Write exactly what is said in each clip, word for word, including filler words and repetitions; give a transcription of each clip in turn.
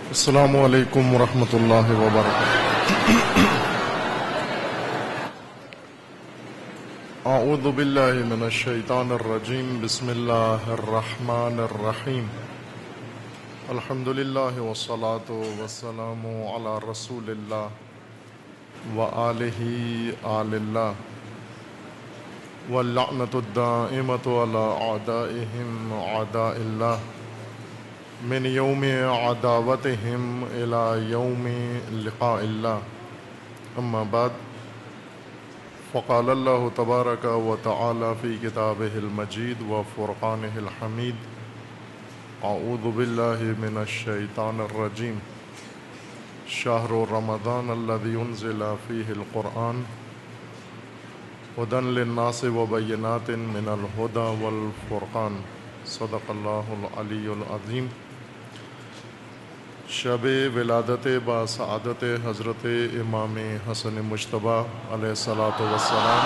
السلام علیکم ورحمۃ اللہ وبرکاتہ۔ اعوذ باللہ من الشیطان الرجیم، بسم اللہ الرحمن الرحیم۔ الحمد للہ والصلاة والسلام علی رسول اللہ وآلہ آل اللہ، واللعنۃ الدائمۃ علی اعدائہم اعداء اللہ، من یوم عداوتہم الی یوم لقاء اللہ، اما بعد، فقال اللہ تبارک و تعالی فی کتابہ المجید و فرقانہ الحمید، اعوذ باللہ من الشیطان الرجیم، شہر رمضان الذی انزل فیہ القرآن ھدی للناس وبینات من الھدی والفرقان، صدق اللہ العلی العظیم۔ شب ولادت با سعادت حضرت امام حسن مجتبیٰ علیہ الصلاۃ والسلام،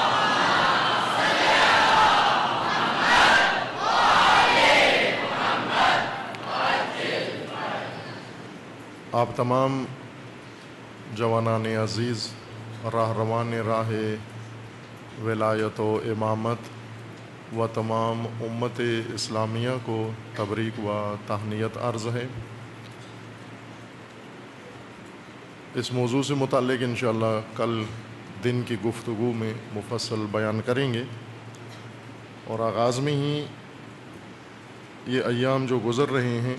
آپ تمام جوانان عزیز راہ روان راہ ولایت و امامت و تمام امت اسلامیہ کو تبریک و تہنیت عرض ہے۔ اس موضوع سے متعلق انشاءاللہ کل دن کی گفتگو میں مفصل بیان کریں گے، اور آغاز میں ہی یہ ایام جو گزر رہے ہیں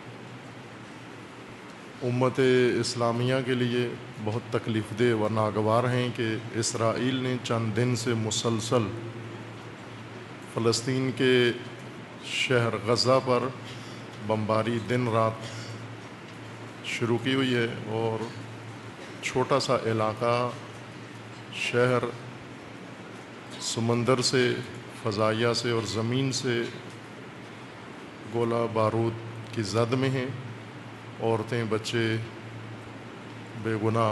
امت اسلامیہ کے لیے بہت تکلیف دہ و ناگوار ہیں کہ اسرائیل نے چند دن سے مسلسل فلسطین کے شہر غزہ پر بمباری دن رات شروع کی ہوئی ہے، اور چھوٹا سا علاقہ شہر سمندر سے، فضائیہ سے اور زمین سے گولہ بارود کی زد میں ہیں۔ عورتیں، بچے بے گناہ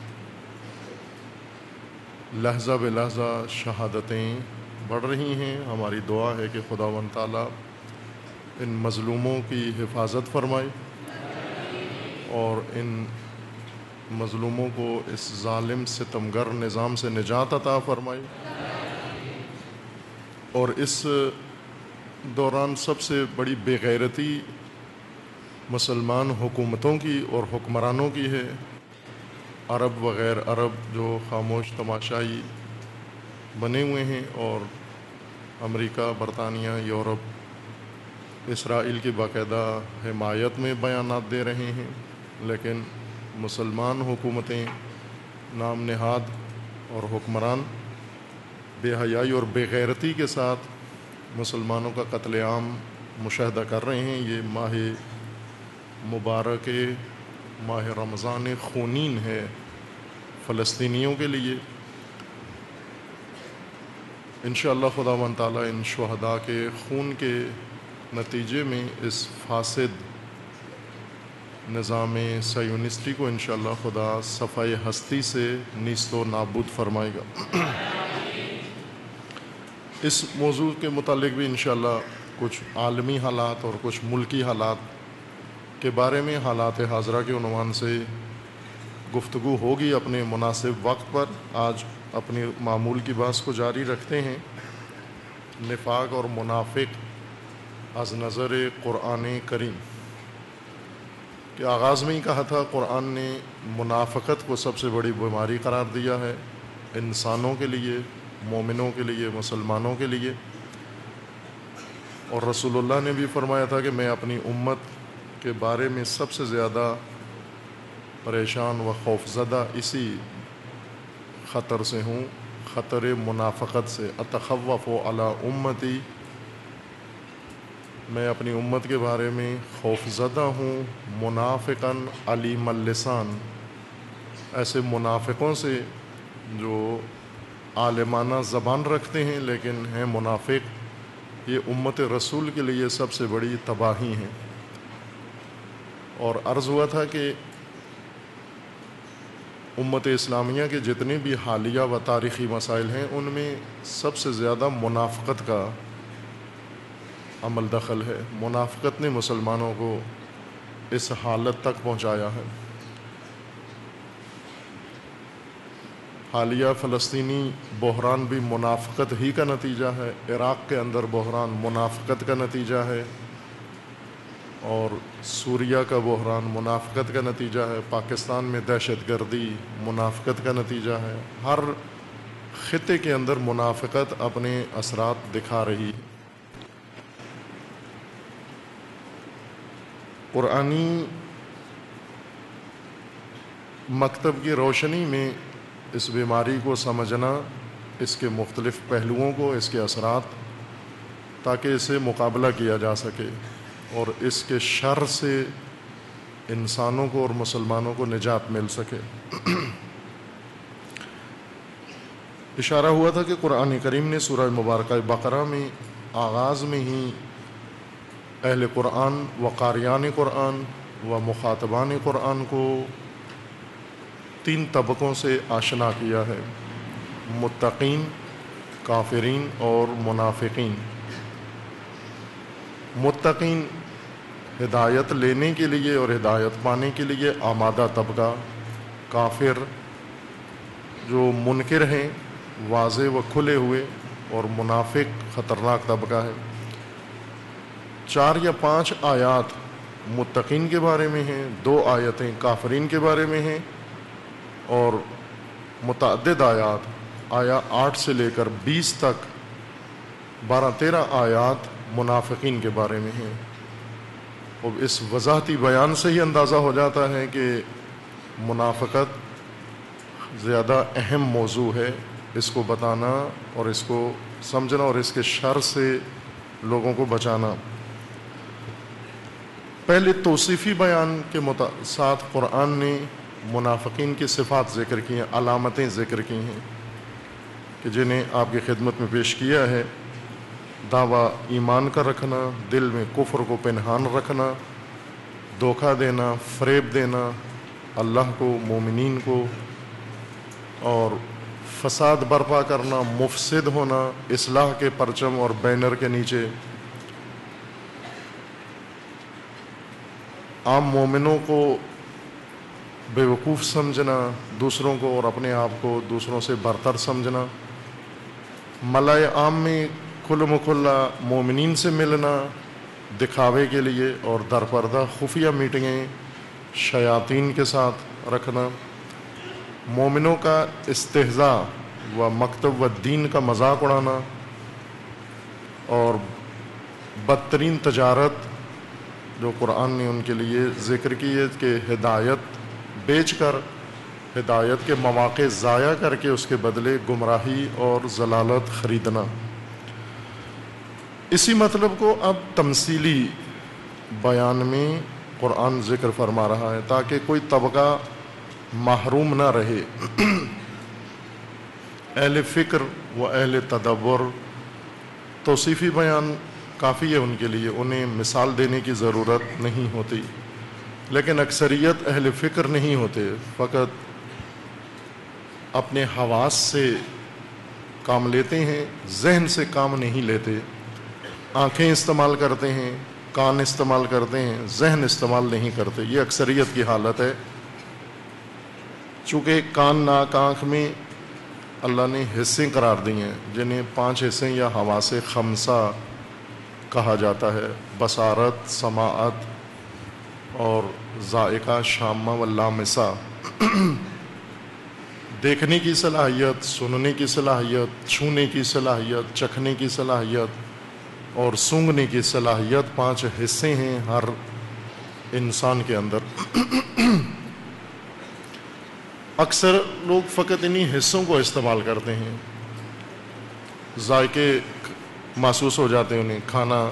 لحظہ بے لحظہ شہادتیں بڑھ رہی ہیں۔ ہماری دعا ہے کہ خداوند تعالیٰ ان مظلوموں کی حفاظت فرمائے اور ان مظلوموں کو اس ظالم ستمگر نظام سے نجات عطا فرمائے، اور اس دوران سب سے بڑی بے غیرتی مسلمان حکومتوں کی اور حکمرانوں کی ہے، عرب و غیر عرب جو خاموش تماشائی بنے ہوئے ہیں، اور امریکہ، برطانیہ، یورپ اسرائیل کی باقاعدہ حمایت میں بیانات دے رہے ہیں، لیکن مسلمان حکومتیں، نام نہاد اور حکمران بے حیائی اور بے غیرتی کے ساتھ مسلمانوں کا قتل عام مشاہدہ کر رہے ہیں۔ یہ ماہ مبارک ماہ رمضان خونین ہے فلسطینیوں کے لیے۔ انشاءاللہ خداوند تعالیٰ ان شہداء کے خون کے نتیجے میں اس فاسد نظام صہیونسٹی کو انشاءاللہ خدا صفحۂ ہستی سے نیست و نابود فرمائے گا۔ اس موضوع کے متعلق بھی انشاءاللہ کچھ عالمی حالات اور کچھ ملکی حالات کے بارے میں حالات حاضرہ کے عنوان سے گفتگو ہوگی اپنے مناسب وقت پر۔ آج اپنی معمول کی بحث کو جاری رکھتے ہیں، نفاق اور منافق از نظر قرآن کریم، کہ آغاز میں ہی کہا تھا قرآن نے منافقت کو سب سے بڑی بیماری قرار دیا ہے، انسانوں کے لیے، مومنوں کے لیے، مسلمانوں کے لیے، اور رسول اللہ نے بھی فرمایا تھا کہ میں اپنی امت کے بارے میں سب سے زیادہ پریشان و خوفزدہ اسی خطر سے ہوں، خطر منافقت سے۔ اتخوف علی امتی، میں اپنی امت کے بارے میں خوف زدہ ہوں، منافقاً علیم اللسان، ایسے منافقوں سے جو عالمانہ زبان رکھتے ہیں لیکن ہیں منافق۔ یہ امت رسول کے لیے سب سے بڑی تباہی ہیں۔ اور عرض ہوا تھا کہ امت اسلامیہ کے جتنے بھی حالیہ و تاریخی مسائل ہیں ان میں سب سے زیادہ منافقت کا عمل دخل ہے۔ منافقت نے مسلمانوں کو اس حالت تک پہنچایا ہے۔ حالیہ فلسطینی بحران بھی منافقت ہی کا نتیجہ ہے، عراق کے اندر بحران منافقت کا نتیجہ ہے، اور سوریہ کا بحران منافقت کا نتیجہ ہے، پاکستان میں دہشت گردی منافقت کا نتیجہ ہے۔ ہر خطے کے اندر منافقت اپنے اثرات دکھا رہی ہے۔ قرآنی مکتب کی روشنی میں اس بیماری کو سمجھنا، اس کے مختلف پہلوؤں کو، اس کے اثرات، تاکہ اسے مقابلہ کیا جا سکے اور اس کے شر سے انسانوں کو اور مسلمانوں کو نجات مل سکے۔ اشارہ ہوا تھا کہ قرآن کریم نے سورہ مبارکہ بقرہ میں آغاز میں ہی اہل قرآن و قاریان قرآن و مخاطبان قرآن کو تین طبقوں سے آشنا کیا ہے: متقین، کافرین اور منافقین۔ متقین ہدایت لینے کے لیے اور ہدایت پانے کے لیے آمادہ طبقہ، کافر جو منکر ہیں واضح و کھلے ہوئے، اور منافق خطرناک طبقہ ہے۔ چار یا پانچ آیات متقین کے بارے میں ہیں، دو آیتیں کافرین کے بارے میں ہیں، اور متعدد آیات آیا آٹھ سے لے کر بیس تک بارہ تیرہ آیات منافقین کے بارے میں ہیں۔ اب اس وضاحتی بیان سے ہی اندازہ ہو جاتا ہے کہ منافقت زیادہ اہم موضوع ہے، اس کو بتانا اور اس کو سمجھنا اور اس کے شر سے لوگوں کو بچانا۔ پہلے توصیفی بیان کے ساتھ قرآن نے منافقین کی صفات ذکر کی ہیں، علامتیں ذکر کی ہیں کہ جنہیں آپ کی خدمت میں پیش کیا ہے: دعویٰ ایمان کا رکھنا، دل میں کفر کو پنہان رکھنا، دھوکہ دینا، فریب دینا اللہ کو، مومنین کو، اور فساد برپا کرنا، مفسد ہونا، اصلاح کے پرچم اور بینر کے نیچے عام مومنوں کو بے وقوف سمجھنا، دوسروں کو اور اپنے آپ کو دوسروں سے برتر سمجھنا، ملائے عام میں کھل مکھلا مومنین سے ملنا دکھاوے کے لیے اور درپردہ خفیہ میٹنگیں شیاطین کے ساتھ رکھنا، مومنوں کا استہزاء و مکتب و دین کا مذاق اڑانا، اور بدترین تجارت جو قرآن نے ان کے لیے ذکر کی ہے کہ ہدایت بیچ کر، ہدایت کے مواقع ضائع کر کے اس کے بدلے گمراہی اور ضلالت خریدنا۔ اسی مطلب کو اب تمثیلی بیان میں قرآن ذکر فرما رہا ہے تاکہ کوئی طبقہ محروم نہ رہے۔ اہل فکر و اہل تدبر توصیفی بیان کافی ہے ان کے لیے، انہیں مثال دینے کی ضرورت نہیں ہوتی، لیکن اکثریت اہل فکر نہیں ہوتے، فقط اپنے حواس سے کام لیتے ہیں، ذہن سے کام نہیں لیتے، آنکھیں استعمال کرتے ہیں، کان استعمال کرتے ہیں، ذہن استعمال نہیں کرتے۔ یہ اکثریت کی حالت ہے۔ چونکہ کان، ناک، آنکھ میں اللہ نے حصے قرار دی ہیں جنہیں پانچ حصے یا حواس خمسہ کہا جاتا ہے: بصارت، سماعت اور ذائقہ، شامہ و لامسہ۔ دیکھنے کی صلاحیت، سننے کی صلاحیت، چھونے کی صلاحیت، چکھنے کی صلاحیت اور سونگھنے کی صلاحیت، پانچ حصے ہیں ہر انسان کے اندر۔ اکثر لوگ فقط انہی حصوں کو استعمال کرتے ہیں، ذائقے محسوس ہو جاتے ہیں انہیں، کھانا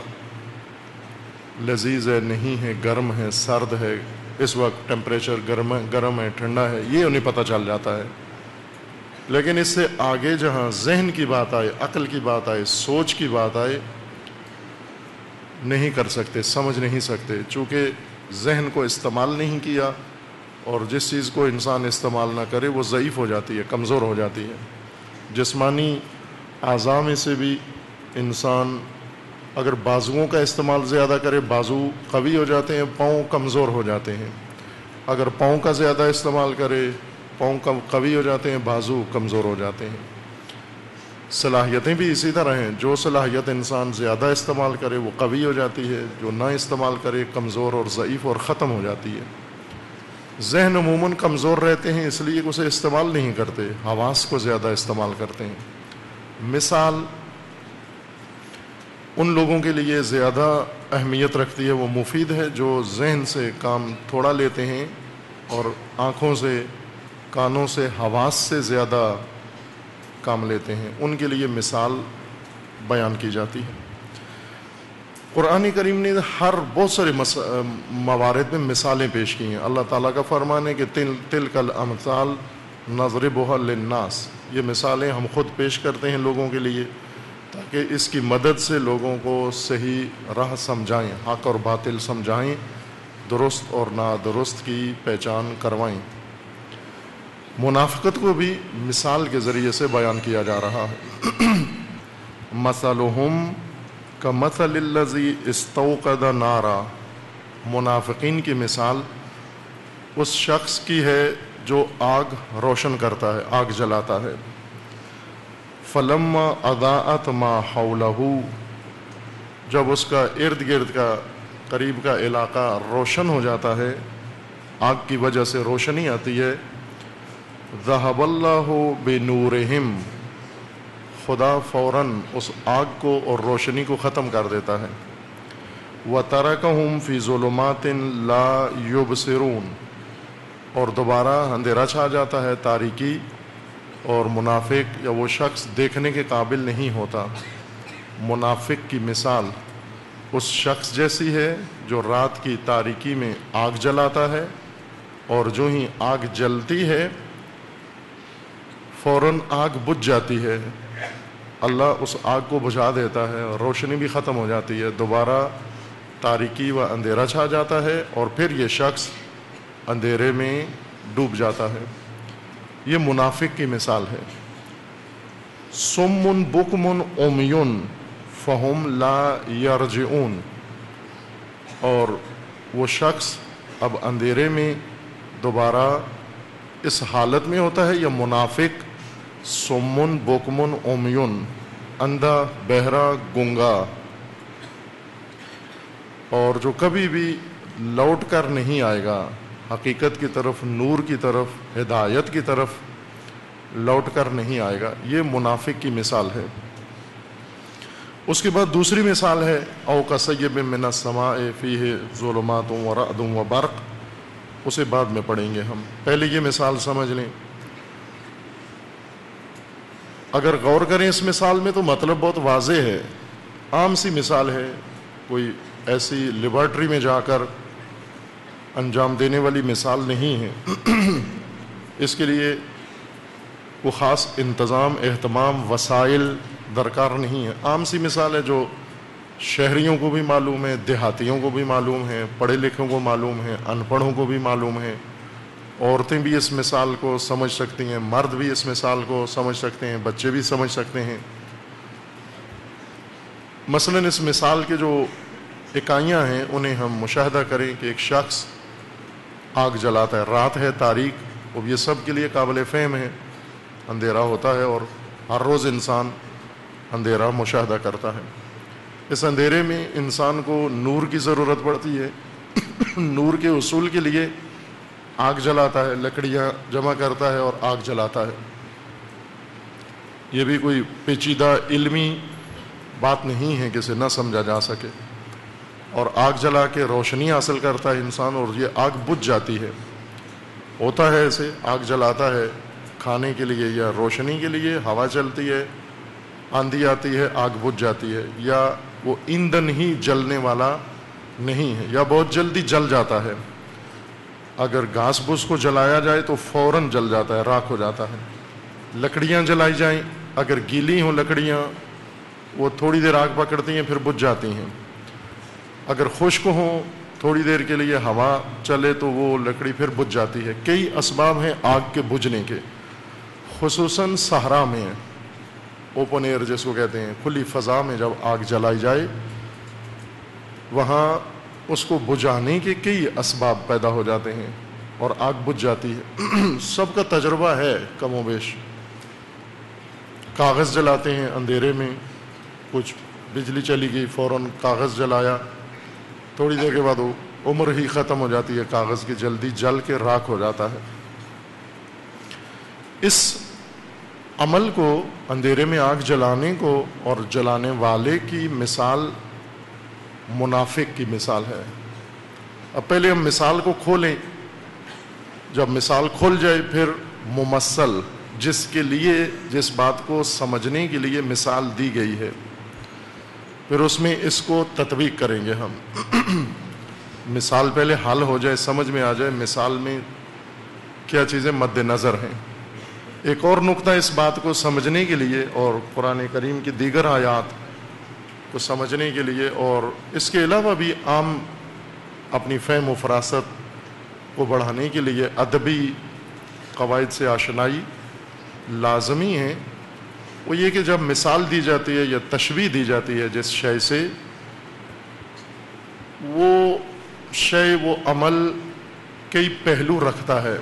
لذیذ ہے، نہیں ہے، گرم ہے، سرد ہے، اس وقت ٹیمپریچر گرم ہے گرم ہے ٹھنڈا ہے، یہ انہیں پتہ چل جاتا ہے۔ لیکن اس سے آگے جہاں ذہن کی بات آئے، عقل کی بات آئے، سوچ کی بات آئے، نہیں کر سکتے، سمجھ نہیں سکتے، چونکہ ذہن کو استعمال نہیں کیا، اور جس چیز کو انسان استعمال نہ کرے وہ ضعیف ہو جاتی ہے، کمزور ہو جاتی ہے۔ جسمانی اعضاء میں سے بھی انسان اگر بازوؤں کا استعمال زیادہ کرے بازو قوی ہو جاتے ہیں، پاؤں کمزور ہو جاتے ہیں. اگر پاؤں کا زیادہ استعمال کرے پاؤں کم قوی ہو جاتے ہیں، بازو کمزور ہو جاتے ہیں. صلاحیتیں بھی اسی طرح ہیں، جو صلاحیت انسان زیادہ استعمال کرے وہ قوی ہو جاتی ہے، جو نہ استعمال کرے کمزور اور ضعیف اور ختم ہو جاتی ہے. ذہن عموماً کمزور رہتے ہیں، اس لیے اسے استعمال نہیں کرتے، حواس کو زیادہ استعمال کرتے ہیں. مثال ان لوگوں کے لیے زیادہ اہمیت رکھتی ہے، وہ مفید ہے جو ذہن سے کام تھوڑا لیتے ہیں اور آنکھوں سے، کانوں سے، حواس سے زیادہ کام لیتے ہیں. ان کے لیے مثال بیان کی جاتی ہے. قرآن کریم نے ہر بہت سارے موارد میں مثالیں پیش کی ہیں. اللہ تعالیٰ کا فرمان ہے کہ تل تلک الامثال نضربها للناس، یہ مثالیں ہم خود پیش کرتے ہیں لوگوں کے لیے تاکہ اس کی مدد سے لوگوں کو صحیح راہ سمجھائیں، حق اور باطل سمجھائیں، درست اور نادرست کی پہچان کروائیں. منافقت کو بھی مثال کے ذریعے سے بیان کیا جا رہا ہے. مثلہم کمثل الذی استوقد نارا، منافقین کی مثال اس شخص کی ہے جو آگ روشن کرتا ہے، آگ جلاتا ہے. فلما اضاءت ما حولہ، جب اس کا ارد گرد کا قریب کا علاقہ روشن ہو جاتا ہے، آگ کی وجہ سے روشنی آتی ہے، ذہب اللہ بنورہم، خدا فوراً اس آگ کو اور روشنی کو ختم کر دیتا ہے. وَتَرَكَهُمْ فِي ظُلُمَاتٍ لَا يُبْصِرُونَ، اور دوبارہ اندھیرا چھا جاتا ہے، تاریکی، اور منافق یا وہ شخص دیکھنے کے قابل نہیں ہوتا. منافق کی مثال اس شخص جیسی ہے جو رات کی تاریکی میں آگ جلاتا ہے اور جو ہی آگ جلتی ہے فوراً آگ بجھ جاتی ہے، اللہ اس آگ کو بجھا دیتا ہے، روشنی بھی ختم ہو جاتی ہے، دوبارہ تاریکی و اندھیرا چھا جاتا ہے اور پھر یہ شخص اندھیرے میں ڈوب جاتا ہے. یہ منافق کی مثال ہے. صم بکم عمی فہم لا یرجعون، اور وہ شخص اب اندھیرے میں دوبارہ اس حالت میں ہوتا ہے، یہ منافق صم بکم عمی، اندھا، بہرا، گنگا، اور جو کبھی بھی لوٹ کر نہیں آئے گا حقیقت کی طرف، نور کی طرف، ہدایت کی طرف لوٹ کر نہیں آئے گا. یہ منافق کی مثال ہے. اس کے بعد دوسری مثال ہے او کصیب من السماء فیہ ظلمات ورعد وبرق، اسے بعد میں پڑھیں گے ہم. پہلے یہ مثال سمجھ لیں. اگر غور کریں اس مثال میں تو مطلب بہت واضح ہے، عام سی مثال ہے، کوئی ایسی لیبارٹری میں جا کر انجام دینے والی مثال نہیں ہے. اس کے لیے وہ خاص انتظام، اہتمام، وسائل درکار نہیں ہے. عام سی مثال ہے جو شہریوں کو بھی معلوم ہے، دیہاتیوں کو بھی معلوم ہے، پڑھے لکھوں کو معلوم ہے، ان پڑھوں کو بھی معلوم ہے. عورتیں بھی اس مثال کو سمجھ سکتی ہیں، مرد بھی اس مثال کو سمجھ سکتے ہیں، بچے بھی سمجھ سکتے ہیں. مثلاً اس مثال کے جو اکائیاں ہیں انہیں ہم مشاہدہ کریں کہ ایک شخص آگ جلاتا ہے، رات ہے، تاریک، اب یہ سب کے لیے قابل فہم ہے، اندھیرا ہوتا ہے اور ہر روز انسان اندھیرا مشاہدہ کرتا ہے. اس اندھیرے میں انسان کو نور کی ضرورت پڑتی ہے. نور کے حصول کے لیے آگ جلاتا ہے، لکڑیاں جمع کرتا ہے اور آگ جلاتا ہے. یہ بھی کوئی پیچیدہ علمی بات نہیں ہے کہ اسے نہ سمجھا جا سکے. اور آگ جلا کے روشنی حاصل کرتا ہے انسان اور یہ آگ بجھ جاتی ہے. ہوتا ہے ایسے، آگ جلاتا ہے کھانے کے لیے یا روشنی کے لیے، ہوا چلتی ہے، آندھی آتی ہے، آگ بجھ جاتی ہے. یا وہ ایندھن ہی جلنے والا نہیں ہے یا بہت جلدی جل جاتا ہے. اگر گھاس بھوس کو جلایا جائے تو فوراً جل جاتا ہے، راکھ ہو جاتا ہے. لکڑیاں جلائی جائیں، اگر گیلی ہوں لکڑیاں وہ تھوڑی دیر آگ پکڑتی ہیں پھر بجھ جاتی ہیں. اگر خشک ہوں تھوڑی دیر کے لیے ہوا چلے تو وہ لکڑی پھر بجھ جاتی ہے. کئی اسباب ہیں آگ کے بجھنے کے، خصوصاً صحرا میں، اوپن ایئر جس کو کہتے ہیں، کھلی فضا میں جب آگ جلائی جائے وہاں اس کو بجھانے کے کئی اسباب پیدا ہو جاتے ہیں اور آگ بجھ جاتی ہے۔ سب کا تجربہ ہے کم و بیش، کاغذ جلاتے ہیں اندھیرے میں، کچھ بجلی چلی گئی فوراً کاغذ جلایا، تھوڑی دیر کے بعد وہ عمر ہی ختم ہو جاتی ہے کاغذ کی، جلدی جل کے راکھ ہو جاتا ہے۔ اس عمل کو، اندھیرے میں آگ جلانے کو اور جلانے والے کی مثال منافق کی مثال ہے۔ اب پہلے ہم مثال کو کھولیں، جب مثال کھل جائے پھر ممثل، جس کے لیے، جس بات کو سمجھنے کے لیے مثال دی گئی ہے، پھر اس میں اس کو تطبیق کریں گے ہم۔ مثال پہلے حل ہو جائے، سمجھ میں آ جائے مثال میں کیا چیزیں مد نظر ہیں۔ ایک اور نقطہ اس بات کو سمجھنے کے لیے اور قرآن کریم کی دیگر آیات کو سمجھنے کے لیے اور اس کے علاوہ بھی عام اپنی فہم و فراست کو بڑھانے کے لیے ادبی قواعد سے آشنائی لازمی ہے، وہ یہ کہ جب مثال دی جاتی ہے یا تشبیہ دی جاتی ہے جس شے سے، وہ شے، وہ عمل کئی پہلو رکھتا ہے،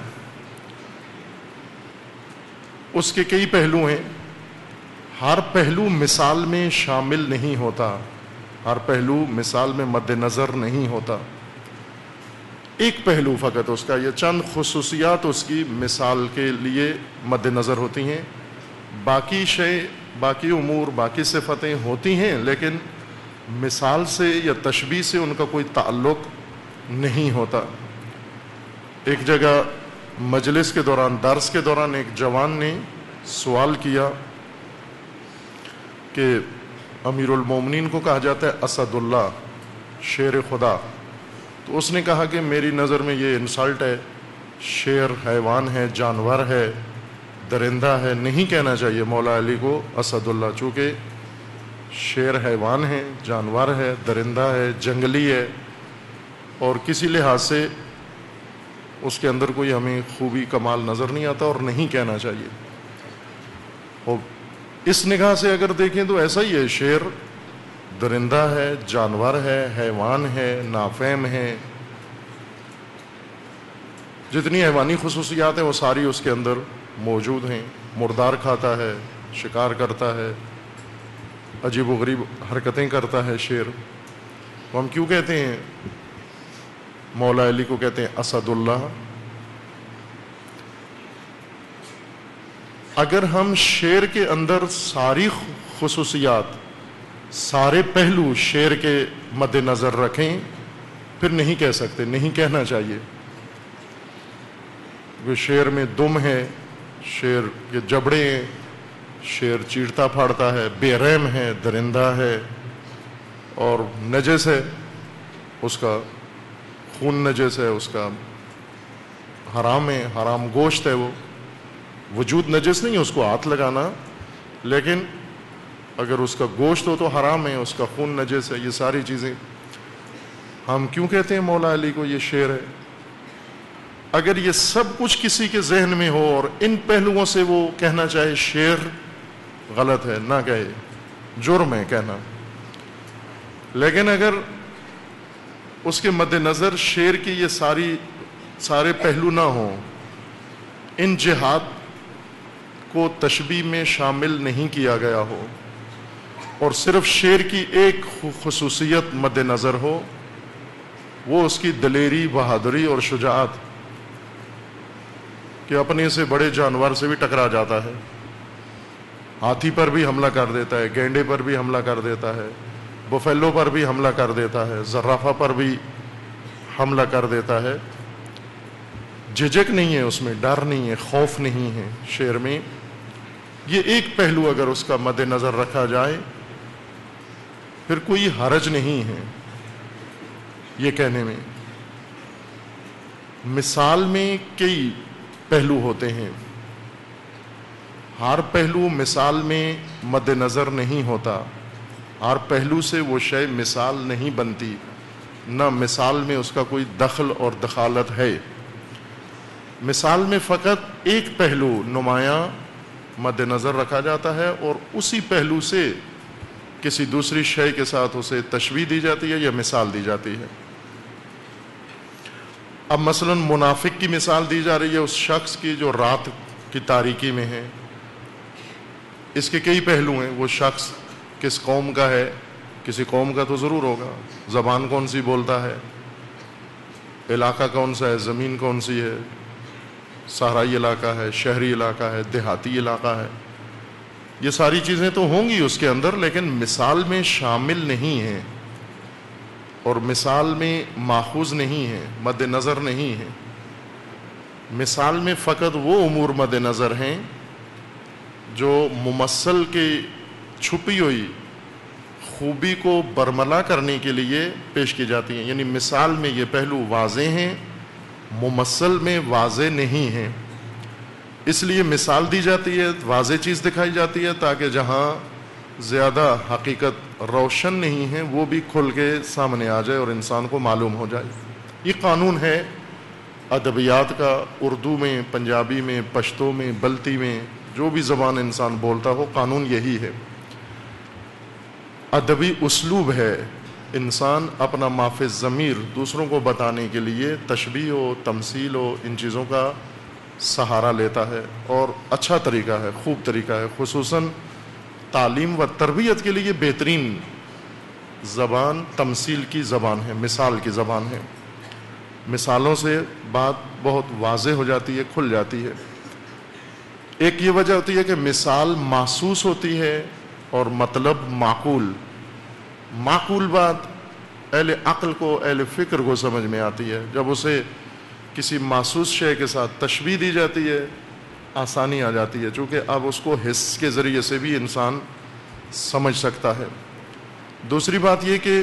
اس کے کئی پہلو ہیں، ہر پہلو مثال میں شامل نہیں ہوتا، ہر پہلو مثال میں مد نظر نہیں ہوتا، ایک پہلو فقط اس کا، یہ چند خصوصیات اس کی مثال کے لیے مد نظر ہوتی ہیں، باقی شے، باقی امور، باقی صفتیں ہوتی ہیں لیکن مثال سے یا تشبیہ سے ان کا کوئی تعلق نہیں ہوتا۔ ایک جگہ مجلس کے دوران، درس کے دوران ایک جوان نے سوال کیا کہ امیر المومنین کو کہا جاتا ہے اسد اللہ، شیر خدا، تو اس نے کہا کہ میری نظر میں یہ انسلٹ ہے، شیر حیوان ہے، جانور ہے، درندہ ہے، نہیں کہنا چاہیے مولا علی کو اسد اللہ، چونکہ شیر حیوان ہے، جانور ہے، درندہ ہے، جنگلی ہے، اور کسی لحاظ سے اس کے اندر کوئی ہمیں خوبی کمال نظر نہیں آتا اور نہیں کہنا چاہیے۔ اور اس نگاہ سے اگر دیکھیں تو ایسا ہی ہے، شیر درندہ ہے، جانور ہے، حیوان ہے، نافہم ہے، جتنی حیوانی خصوصیات ہیں وہ ساری اس کے اندر موجود ہیں، مردار کھاتا ہے، شکار کرتا ہے، عجیب و غریب حرکتیں کرتا ہے شیر۔ تو ہم کیوں کہتے ہیں مولا علی کو کہتے ہیں اسد اللہ؟ اگر ہم شیر کے اندر ساری خصوصیات، سارے پہلو شیر کے مد نظر رکھیں پھر نہیں کہہ سکتے، نہیں کہنا چاہیے۔ وہ شیر میں دم ہے، شیر کے جبڑے ہیں، شیر چیرتا پھاڑتا ہے، بے رحم ہے، درندہ ہے اور نجس ہے، اس کا خون نجس ہے، اس کا حرام ہے، حرام گوشت ہے، وہ وجود نجس نہیں ہے اس کو ہاتھ لگانا، لیکن اگر اس کا گوشت ہو تو حرام ہے، اس کا خون نجس ہے۔ یہ ساری چیزیں ہم کیوں کہتے ہیں مولا علی کو یہ شیر ہے؟ اگر یہ سب کچھ کسی کے ذہن میں ہو اور ان پہلوؤں سے وہ کہنا چاہے شیر، غلط ہے، نہ کہے، جرم ہے کہنا۔ لیکن اگر اس کے مد نظر شیر کی یہ ساری سارے پہلو نہ ہوں، ان جہات کو تشبیہ میں شامل نہیں کیا گیا ہو اور صرف شیر کی ایک خصوصیت مد نظر ہو، وہ اس کی دلیری، بہادری اور شجاعت، کہ اپنے سے بڑے جانور سے بھی ٹکرا جاتا ہے، ہاتھی پر بھی حملہ کر دیتا ہے، گینڈے پر بھی حملہ کر دیتا ہے، بفیلو پر بھی حملہ کر دیتا ہے، زرافہ پر بھی حملہ کر دیتا ہے۔ جھجک نہیں ہے اس میں، ڈر نہیں ہے، خوف نہیں ہے شیر میں۔ یہ ایک پہلو اگر اس کا مد نظر رکھا جائے پھر کوئی حرج نہیں ہے یہ کہنے میں۔ مثال میں کئی پہلو ہوتے ہیں، ہر پہلو مثال میں مد نظر نہیں ہوتا، ہر پہلو سے وہ شے مثال نہیں بنتی، نہ مثال میں اس کا کوئی دخل اور دخالت ہے۔ مثال میں فقط ایک پہلو نمایاں مد نظر رکھا جاتا ہے اور اسی پہلو سے کسی دوسری شے کے ساتھ اسے تشبیہ دی جاتی ہے یا مثال دی جاتی ہے۔ اب مثلا منافق کی مثال دی جا رہی ہے اس شخص کی جو رات کی تاریکی میں ہے۔ اس کے کئی پہلو ہیں، وہ شخص کس قوم کا ہے، کسی قوم کا تو ضرور ہوگا، زبان کون سی بولتا ہے، علاقہ کون سا ہے، زمین کون سی ہے، صحرائی علاقہ ہے، شہری علاقہ ہے، دیہاتی علاقہ ہے، یہ ساری چیزیں تو ہوں گی اس کے اندر، لیکن مثال میں شامل نہیں ہیں اور مثال میں ماخوذ نہیں ہے، مد نظر نہیں ہے۔ مثال میں فقط وہ امور مد نظر ہیں جو ممثل کی چھپی ہوئی خوبی کو برملا کرنے کے لیے پیش کی جاتی ہیں، یعنی مثال میں یہ پہلو واضح ہیں، ممثل میں واضح نہیں ہیں، اس لیے مثال دی جاتی ہے، واضح چیز دکھائی جاتی ہے تاکہ جہاں زیادہ حقیقت روشن نہیں ہے وہ بھی کھل کے سامنے آ جائے اور انسان کو معلوم ہو جائے۔ یہ قانون ہے ادبیات کا، اردو میں، پنجابی میں، پشتو میں، بلتی میں، جو بھی زبان انسان بولتا ہو، قانون یہی ہے۔ ادبی اسلوب ہے، انسان اپنا ما فی الضمیر دوسروں کو بتانے کے لیے تشبیہ و تمثیل و ان چیزوں کا سہارا لیتا ہے، اور اچھا طریقہ ہے، خوب طریقہ ہے، خصوصاً تعلیم و تربیت کے لیے بہترین زبان تمثیل کی زبان ہے، مثال کی زبان ہے۔ مثالوں سے بات بہت واضح ہو جاتی ہے، کھل جاتی ہے۔ ایک یہ وجہ ہوتی ہے کہ مثال محسوس ہوتی ہے اور مطلب معقول۔ معقول بات اہل عقل کو، اہل فکر کو سمجھ میں آتی ہے، جب اسے کسی محسوس شے کے ساتھ تشبیہ دی جاتی ہے آسانی آ جاتی ہے، چونکہ اب اس کو حس کے ذریعے سے بھی انسان سمجھ سکتا ہے۔ دوسری بات یہ کہ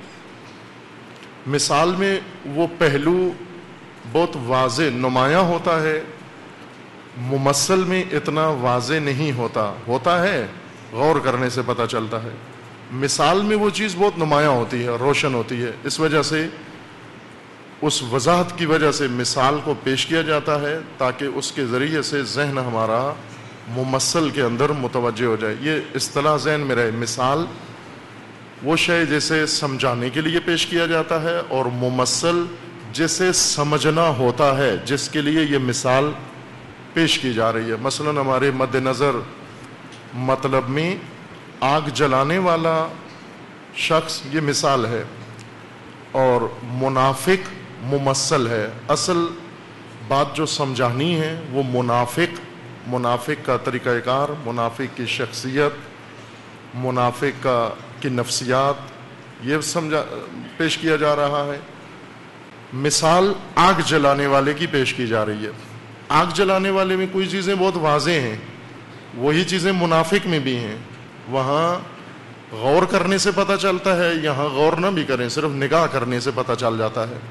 مثال میں وہ پہلو بہت واضح نمایاں ہوتا ہے، ممثل میں اتنا واضح نہیں ہوتا، ہوتا ہے غور کرنے سے پتہ چلتا ہے، مثال میں وہ چیز بہت نمایاں ہوتی ہے، روشن ہوتی ہے، اس وجہ سے اس وضاحت کی وجہ سے مثال کو پیش کیا جاتا ہے تاکہ اس کے ذریعے سے ذہن ہمارا ممثل کے اندر متوجہ ہو جائے۔ یہ اصطلاح ذہن میں رہے، مثال وہ شے جسے سمجھانے کے لیے پیش کیا جاتا ہے، اور ممثل جسے سمجھنا ہوتا ہے، جس کے لیے یہ مثال پیش کی جا رہی ہے۔ مثلا ہمارے مد نظر مطلب میں آگ جلانے والا شخص یہ مثال ہے، اور منافق ممثل ہے۔ اصل بات جو سمجھانی ہے وہ منافق منافق کا طریقہ کار، منافق کی شخصیت، منافق کا کی نفسیات، یہ سمجھا پیش کیا جا رہا ہے۔ مثال آگ جلانے والے کی پیش کی جا رہی ہے۔ آگ جلانے والے میں کوئی چیزیں بہت واضح ہیں، وہی چیزیں منافق میں بھی ہیں، وہاں غور کرنے سے پتہ چلتا ہے، یہاں غور نہ بھی کریں، صرف نگاہ کرنے سے پتہ چل جاتا ہے۔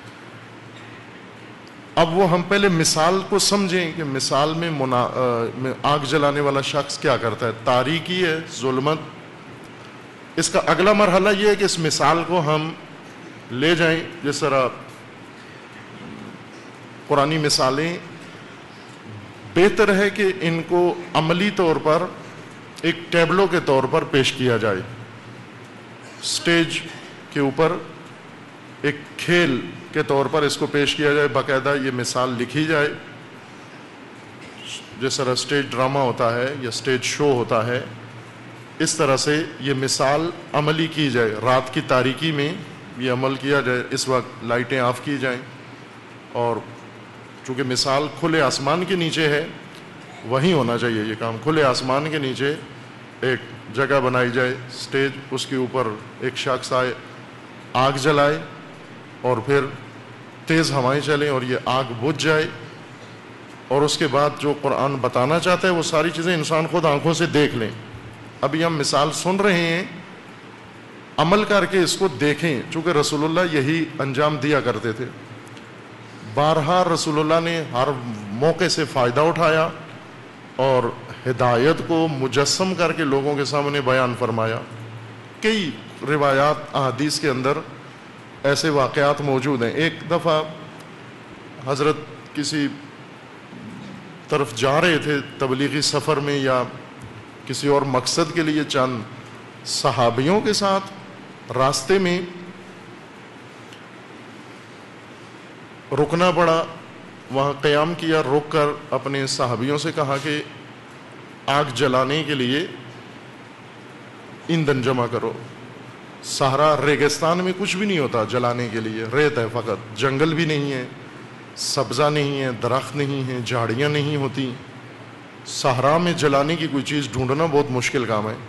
اب وہ ہم پہلے مثال کو سمجھیں کہ مثال میں منا... آگ جلانے والا شخص کیا کرتا ہے، تاریکی ہے، ظلمت۔ اس کا اگلا مرحلہ یہ ہے کہ اس مثال کو ہم لے جائیں، جس طرح قرآنی مثالیں بہتر ہے کہ ان کو عملی طور پر ایک ٹیبلو کے طور پر پیش کیا جائے، سٹیج کے اوپر ایک کھیل کے طور پر اس کو پیش کیا جائے، باقاعدہ یہ مثال لکھی جائے، جس طرح سٹیج ڈرامہ ہوتا ہے یا سٹیج شو ہوتا ہے، اس طرح سے یہ مثال عملی کی جائے۔ رات کی تاریکی میں یہ عمل کیا جائے، اس وقت لائٹیں آف کی جائیں، اور چونکہ مثال کھلے آسمان کے نیچے ہے، وہیں ہونا چاہیے یہ کام، کھلے آسمان کے نیچے ایک جگہ بنائی جائے، سٹیج، اس کے اوپر ایک شخص آئے، آگ جلائے، اور پھر تیز ہوائیں چلیں اور یہ آگ بجھ جائے، اور اس کے بعد جو قرآن بتانا چاہتا ہے وہ ساری چیزیں انسان خود آنکھوں سے دیکھ لیں۔ ابھی ہم مثال سن رہے ہیں، عمل کر کے اس کو دیکھیں، چونکہ رسول اللہ یہی انجام دیا کرتے تھے۔ بارہا رسول اللہ نے ہر موقع سے فائدہ اٹھایا اور ہدایت کو مجسم کر کے لوگوں کے سامنے بیان فرمایا۔ کئی روایات احادیث کے اندر ایسے واقعات موجود ہیں۔ ایک دفعہ حضرت کسی طرف جا رہے تھے تبلیغی سفر میں یا کسی اور مقصد کے لیے، چند صحابیوں کے ساتھ راستے میں رکنا پڑا، وہاں قیام کیا، رک کر اپنے صحابیوں سے کہا کہ آگ جلانے کے لیے ایندھن جمع کرو۔ صحرا ریگستان میں کچھ بھی نہیں ہوتا جلانے کے لیے، ریت ہے فقط، جنگل بھی نہیں ہے، سبزہ نہیں ہے، درخت نہیں ہے، جھاڑیاں نہیں ہوتی، صحرا میں جلانے کی کوئی چیز ڈھونڈنا بہت مشکل کام ہے۔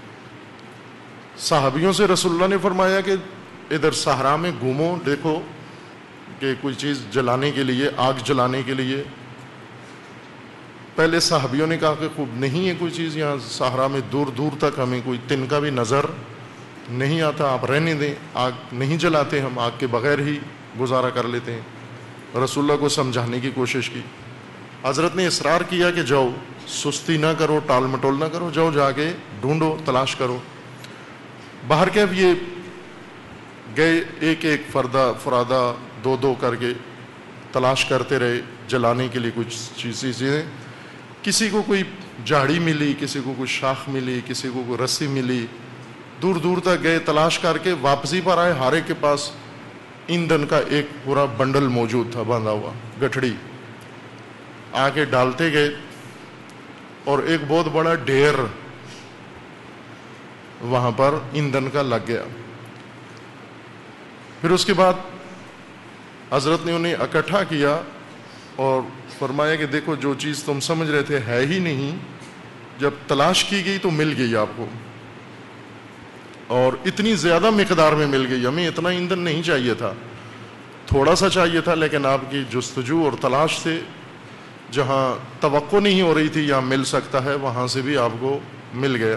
صحابیوں سے رسول اللہ نے فرمایا کہ ادھر صحرا میں گھومو، دیکھو کہ کوئی چیز جلانے کے لیے، آگ جلانے کے لیے۔ پہلے صحابیوں نے کہا کہ خوب نہیں ہے کوئی چیز یہاں صحرا میں، دور دور تک ہمیں کوئی تن کا بھی نظر نہیں آتا، آپ رہنے دیں، آگ نہیں جلاتے، ہم آگ کے بغیر ہی گزارا کر لیتے ہیں۔ رسول اللہ کو سمجھانے کی کوشش کی، حضرت نے اصرار کیا کہ جاؤ، سستی نہ کرو، ٹال مٹول نہ کرو، جاؤ جا کے ڈھونڈو، تلاش کرو۔ باہر کے اب یہ گئے، ایک ایک فردہ فرادہ دو دو کر کے تلاش کرتے رہے جلانے کے لیے کچھ چیزیں۔ کسی کو کوئی جھاڑی ملی، کسی کو کوئی شاخ ملی، کسی کو کوئی رسی ملی، دور دور تک گئے، تلاش کر کے واپسی پر آئے، ہر ایک کے پاس ایندھن کا ایک پورا بنڈل موجود تھا، باندھا ہوا گٹھڑی۔ آ کے ڈالتے گئے اور ایک بہت بڑا ڈھیر وہاں پر ایندھن کا لگ گیا۔ پھر اس کے بعد حضرت نے انہیں اکٹھا کیا اور فرمایا کہ دیکھو جو چیز تم سمجھ رہے تھے ہے ہی نہیں، جب تلاش کی گئی تو مل گئی آپ کو، اور اتنی زیادہ مقدار میں مل گئی۔ ہمیں اتنا ایندھن نہیں چاہیے تھا، تھوڑا سا چاہیے تھا، لیکن آپ کی جستجو اور تلاش سے جہاں توقع نہیں ہو رہی تھی یا مل سکتا ہے، وہاں سے بھی آپ کو مل گیا۔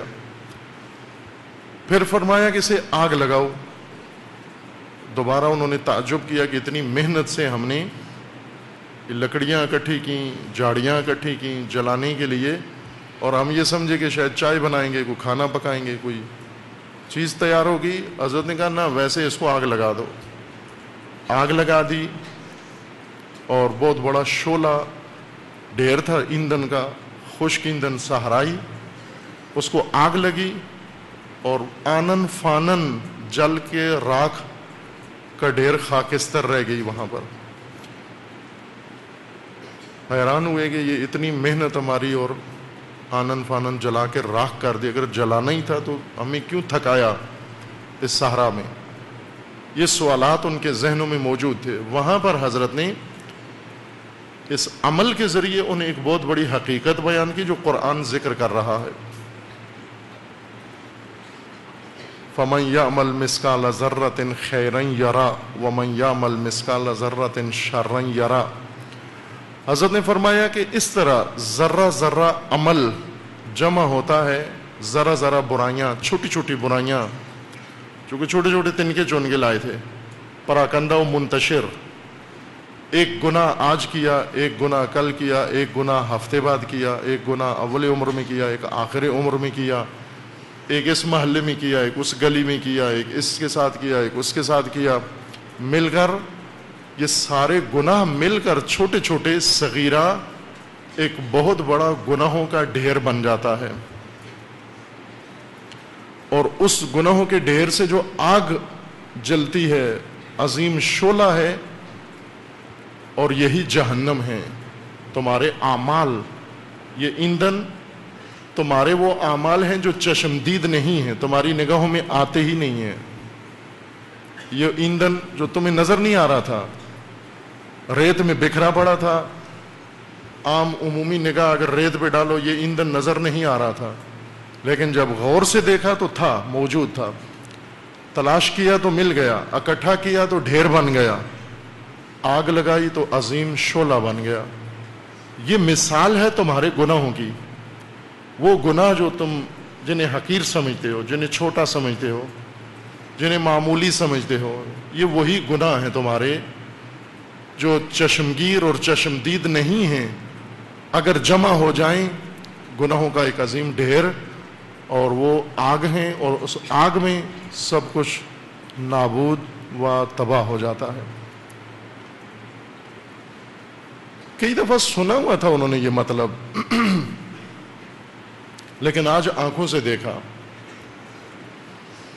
پھر فرمایا کہ اسے آگ لگاؤ۔ دوبارہ انہوں نے تعجب کیا کہ اتنی محنت سے ہم نے لکڑیاں اکٹھی کیں، جھاڑیاں اکٹھی کیں جلانے کے لیے، اور ہم یہ سمجھے کہ شاید چائے بنائیں گے، کوئی کھانا پکائیں گے، کوئی چیز تیار ہوگی۔ حضرت نے کہا نہ، ویسے اس کو آگ لگا دو۔ آگ لگا دی اور بہت بڑا شعلہ ڈھیر تھا ایندھن کا، خشک ایندھن صحرائی، اس کو آگ لگی اور آنن فانن جل کے راکھ کا ڈھیر خاکستر رہ گئی وہاں پر۔ حیران ہوئے کہ یہ اتنی محنت ہماری، اور آنن فانن جلا کے راکھ کر دی، اگر جلانا ہی تھا تو ہمیں کیوں تھکایا اس صحرا میں؟ یہ سوالات ان کے ذہنوں میں موجود تھے۔ وہاں پر حضرت نے اس عمل کے ذریعے انہیں ایک بہت بڑی حقیقت بیان کی جو قرآن ذکر کر رہا ہے۔ فَمَن يَعْمَلْ مِثْقَالَ ذَرَّةٍ خَيْرًا يَرَهُ وَمَن يَعْمَلْ مِثْقَالَ ذَرَّةٍ شَرًّا يَرَهُ۔ حضرت نے فرمایا کہ اس طرح ذرہ ذرہ عمل جمع ہوتا ہے، ذرہ ذرہ برائیاں، چھوٹی چھوٹی برائیاں، چونکہ چھوٹے چھوٹے تنکے چن کے لائے تھے، پراکندہ و منتشر۔ ایک گناہ آج کیا، ایک گناہ کل کیا، ایک گناہ ہفتے بعد کیا، ایک گناہ اول عمر میں کیا، ایک آخر عمر میں کیا، ایک اس محلے میں کیا، ایک اس گلی میں کیا، ایک اس کے ساتھ کیا، ایک اس کے ساتھ کیا، مل کر یہ سارے گناہ مل کر چھوٹے چھوٹے صغیرہ ایک بہت بڑا گناہوں کا ڈھیر بن جاتا ہے، اور اس گناہوں کے ڈھیر سے جو آگ جلتی ہے، عظیم شعلہ ہے، اور یہی جہنم ہے۔ تمہارے اعمال، یہ ایندھن تمہارے وہ اعمال ہیں جو چشمدید نہیں ہیں، تمہاری نگاہوں میں آتے ہی نہیں ہیں۔ یہ ایندھن جو تمہیں نظر نہیں آ رہا تھا، ریت میں بکھرا پڑا تھا، عام عمومی نگاہ اگر ریت پہ ڈالو یہ ایندھن نظر نہیں آ رہا تھا، لیکن جب غور سے دیکھا تو تھا، موجود تھا، تلاش کیا تو مل گیا، اکٹھا کیا تو ڈھیر بن گیا، آگ لگائی تو عظیم شعلہ بن گیا۔ یہ مثال ہے تمہارے گناہوں کی۔ وہ گناہ جو تم جنہیں حقیر سمجھتے ہو، جنہیں چھوٹا سمجھتے ہو، جنہیں معمولی سمجھتے ہو، یہ وہی گناہ ہیں تمہارے جو چشمگیر اور چشمدید نہیں ہیں، اگر جمع ہو جائیں گناہوں کا ایک عظیم ڈھیر، اور وہ آگ ہیں، اور اس آگ میں سب کچھ نابود و تباہ ہو جاتا ہے۔ کئی دفعہ سنا ہوا تھا انہوں نے یہ مطلب، لیکن آج آنکھوں سے دیکھا۔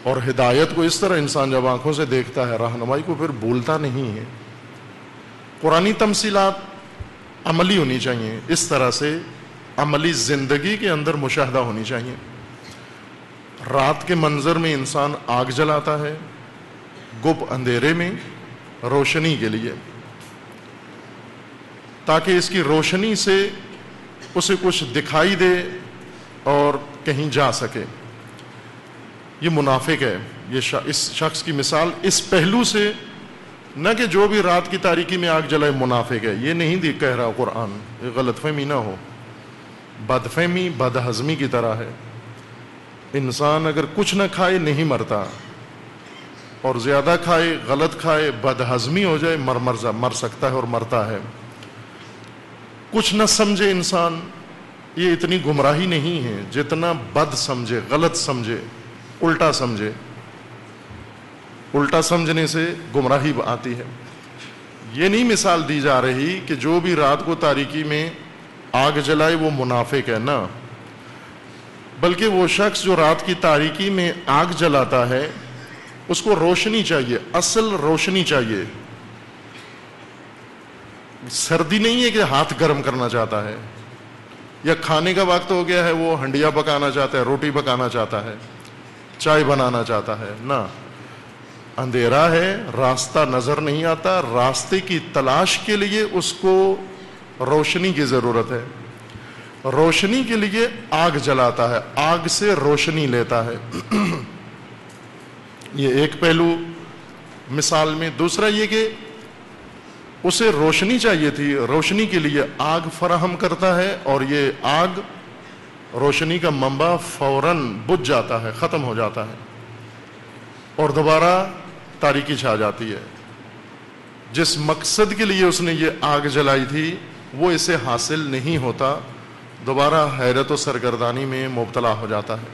اور ہدایت کو اس طرح انسان جب آنکھوں سے دیکھتا ہے، رہنمائی کو پھر بھولتا نہیں ہے۔ قرآنی تمثیلات عملی ہونی چاہیے، اس طرح سے عملی زندگی کے اندر مشاہدہ ہونی چاہیے۔ رات کے منظر میں انسان آگ جلاتا ہے گپ اندھیرے میں روشنی کے لیے، تاکہ اس کی روشنی سے اسے کچھ دکھائی دے اور کہیں جا سکے۔ یہ منافق ہے، یہ اس شخص کی مثال اس پہلو سے، نہ کہ جو بھی رات کی تاریکی میں آگ جلائے منافق ہے، یہ نہیں دی کہہ رہا قرآن، یہ غلط فہمی نہ ہو، بد فہمی بد ہضمی کی طرح ہے۔ انسان اگر کچھ نہ کھائے نہیں مرتا، اور زیادہ کھائے غلط کھائے بد ہضمی ہو جائے مر مر مر سکتا ہے اور مرتا ہے۔ کچھ نہ سمجھے انسان، یہ اتنی گمراہی نہیں ہے جتنا بد سمجھے، غلط سمجھے، الٹا سمجھے۔ الٹا سمجھنے سے گمراہی آتی ہے۔ یہ نہیں مثال دی جا رہی کہ جو بھی رات کو تاریکی میں آگ جلائے وہ منافق ہے، نہ، بلکہ وہ شخص جو رات کی تاریکی میں آگ جلاتا ہے اس کو روشنی چاہیے، اصل روشنی چاہیے۔ سردی نہیں ہے کہ ہاتھ گرم کرنا چاہتا ہے، یا کھانے کا وقت ہو گیا ہے وہ ہنڈیا پکانا چاہتا ہے، روٹی پکانا چاہتا ہے، چائے بنانا چاہتا ہے، نہ، اندھیرا ہے، راستہ نظر نہیں آتا، راستے کی تلاش کے لیے اس کو روشنی کی ضرورت ہے۔ روشنی کے لیے آگ جلاتا ہے، آگ سے روشنی لیتا ہے۔ یہ ایک پہلو مثال میں۔ دوسرا یہ کہ اسے روشنی چاہیے تھی، روشنی کے لیے آگ فراہم کرتا ہے، اور یہ آگ روشنی کا منبع فوراً بجھ جاتا ہے، ختم ہو جاتا ہے، اور دوبارہ تاریکی چھا جاتی ہے۔ جس مقصد کے لیے اس نے یہ آگ جلائی تھی وہ اسے حاصل نہیں ہوتا، دوبارہ حیرت و سرگردانی میں مبتلا ہو جاتا ہے۔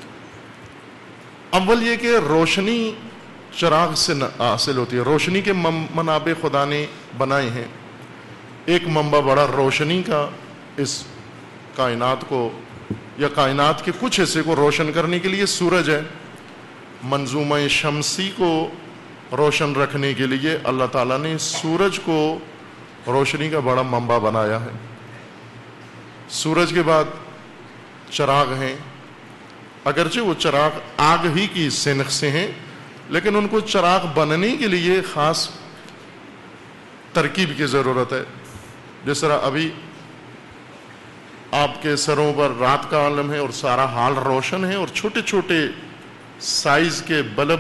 اول یہ کہ روشنی چراغ سے حاصل ہوتی ہے۔ روشنی کے منابع خدا نے بنائے ہیں۔ ایک منبع بڑا روشنی کا اس کائنات کو یا کائنات کے کچھ حصے کو روشن کرنے کے لیے سورج ہے۔ منظومہ شمسی کو روشن رکھنے کے لیے اللہ تعالیٰ نے سورج کو روشنی کا بڑا منبع بنایا ہے۔ سورج کے بعد چراغ ہیں، اگرچہ وہ چراغ آگ ہی کی سنخ سے ہیں، لیکن ان کو چراغ بننے کے لیے خاص ترکیب کی ضرورت ہے۔ جس طرح ابھی آپ کے سروں پر رات کا عالم ہے اور سارا حال روشن ہے، اور چھوٹے چھوٹے سائز کے بلب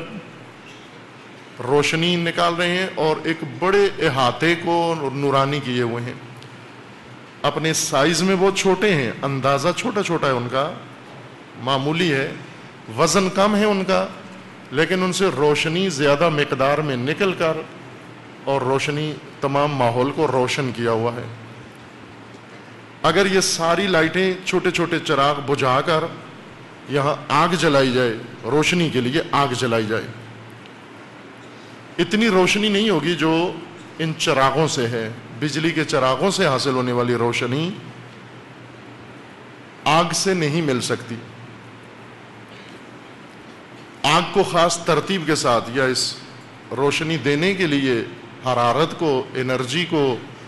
روشنی نکال رہے ہیں اور ایک بڑے احاطے کو نورانی کیے ہوئے ہیں۔ اپنے سائز میں بہت چھوٹے ہیں، اندازہ چھوٹا چھوٹا ہے ان کا، معمولی ہے، وزن کم ہے ان کا، لیکن ان سے روشنی زیادہ مقدار میں نکل کر اور روشنی تمام ماحول کو روشن کیا ہوا ہے۔ اگر یہ ساری لائٹیں چھوٹے چھوٹے چراغ بجھا کر یہاں آگ جلائی جائے، روشنی کے لیے آگ جلائی جائے، اتنی روشنی نہیں ہوگی جو ان چراغوں سے ہے۔ بجلی کے چراغوں سے حاصل ہونے والی روشنی آگ سے نہیں مل سکتی۔ آگ کو خاص ترتیب کے ساتھ یا اس روشنی دینے کے لیے حرارت کو، انرجی کو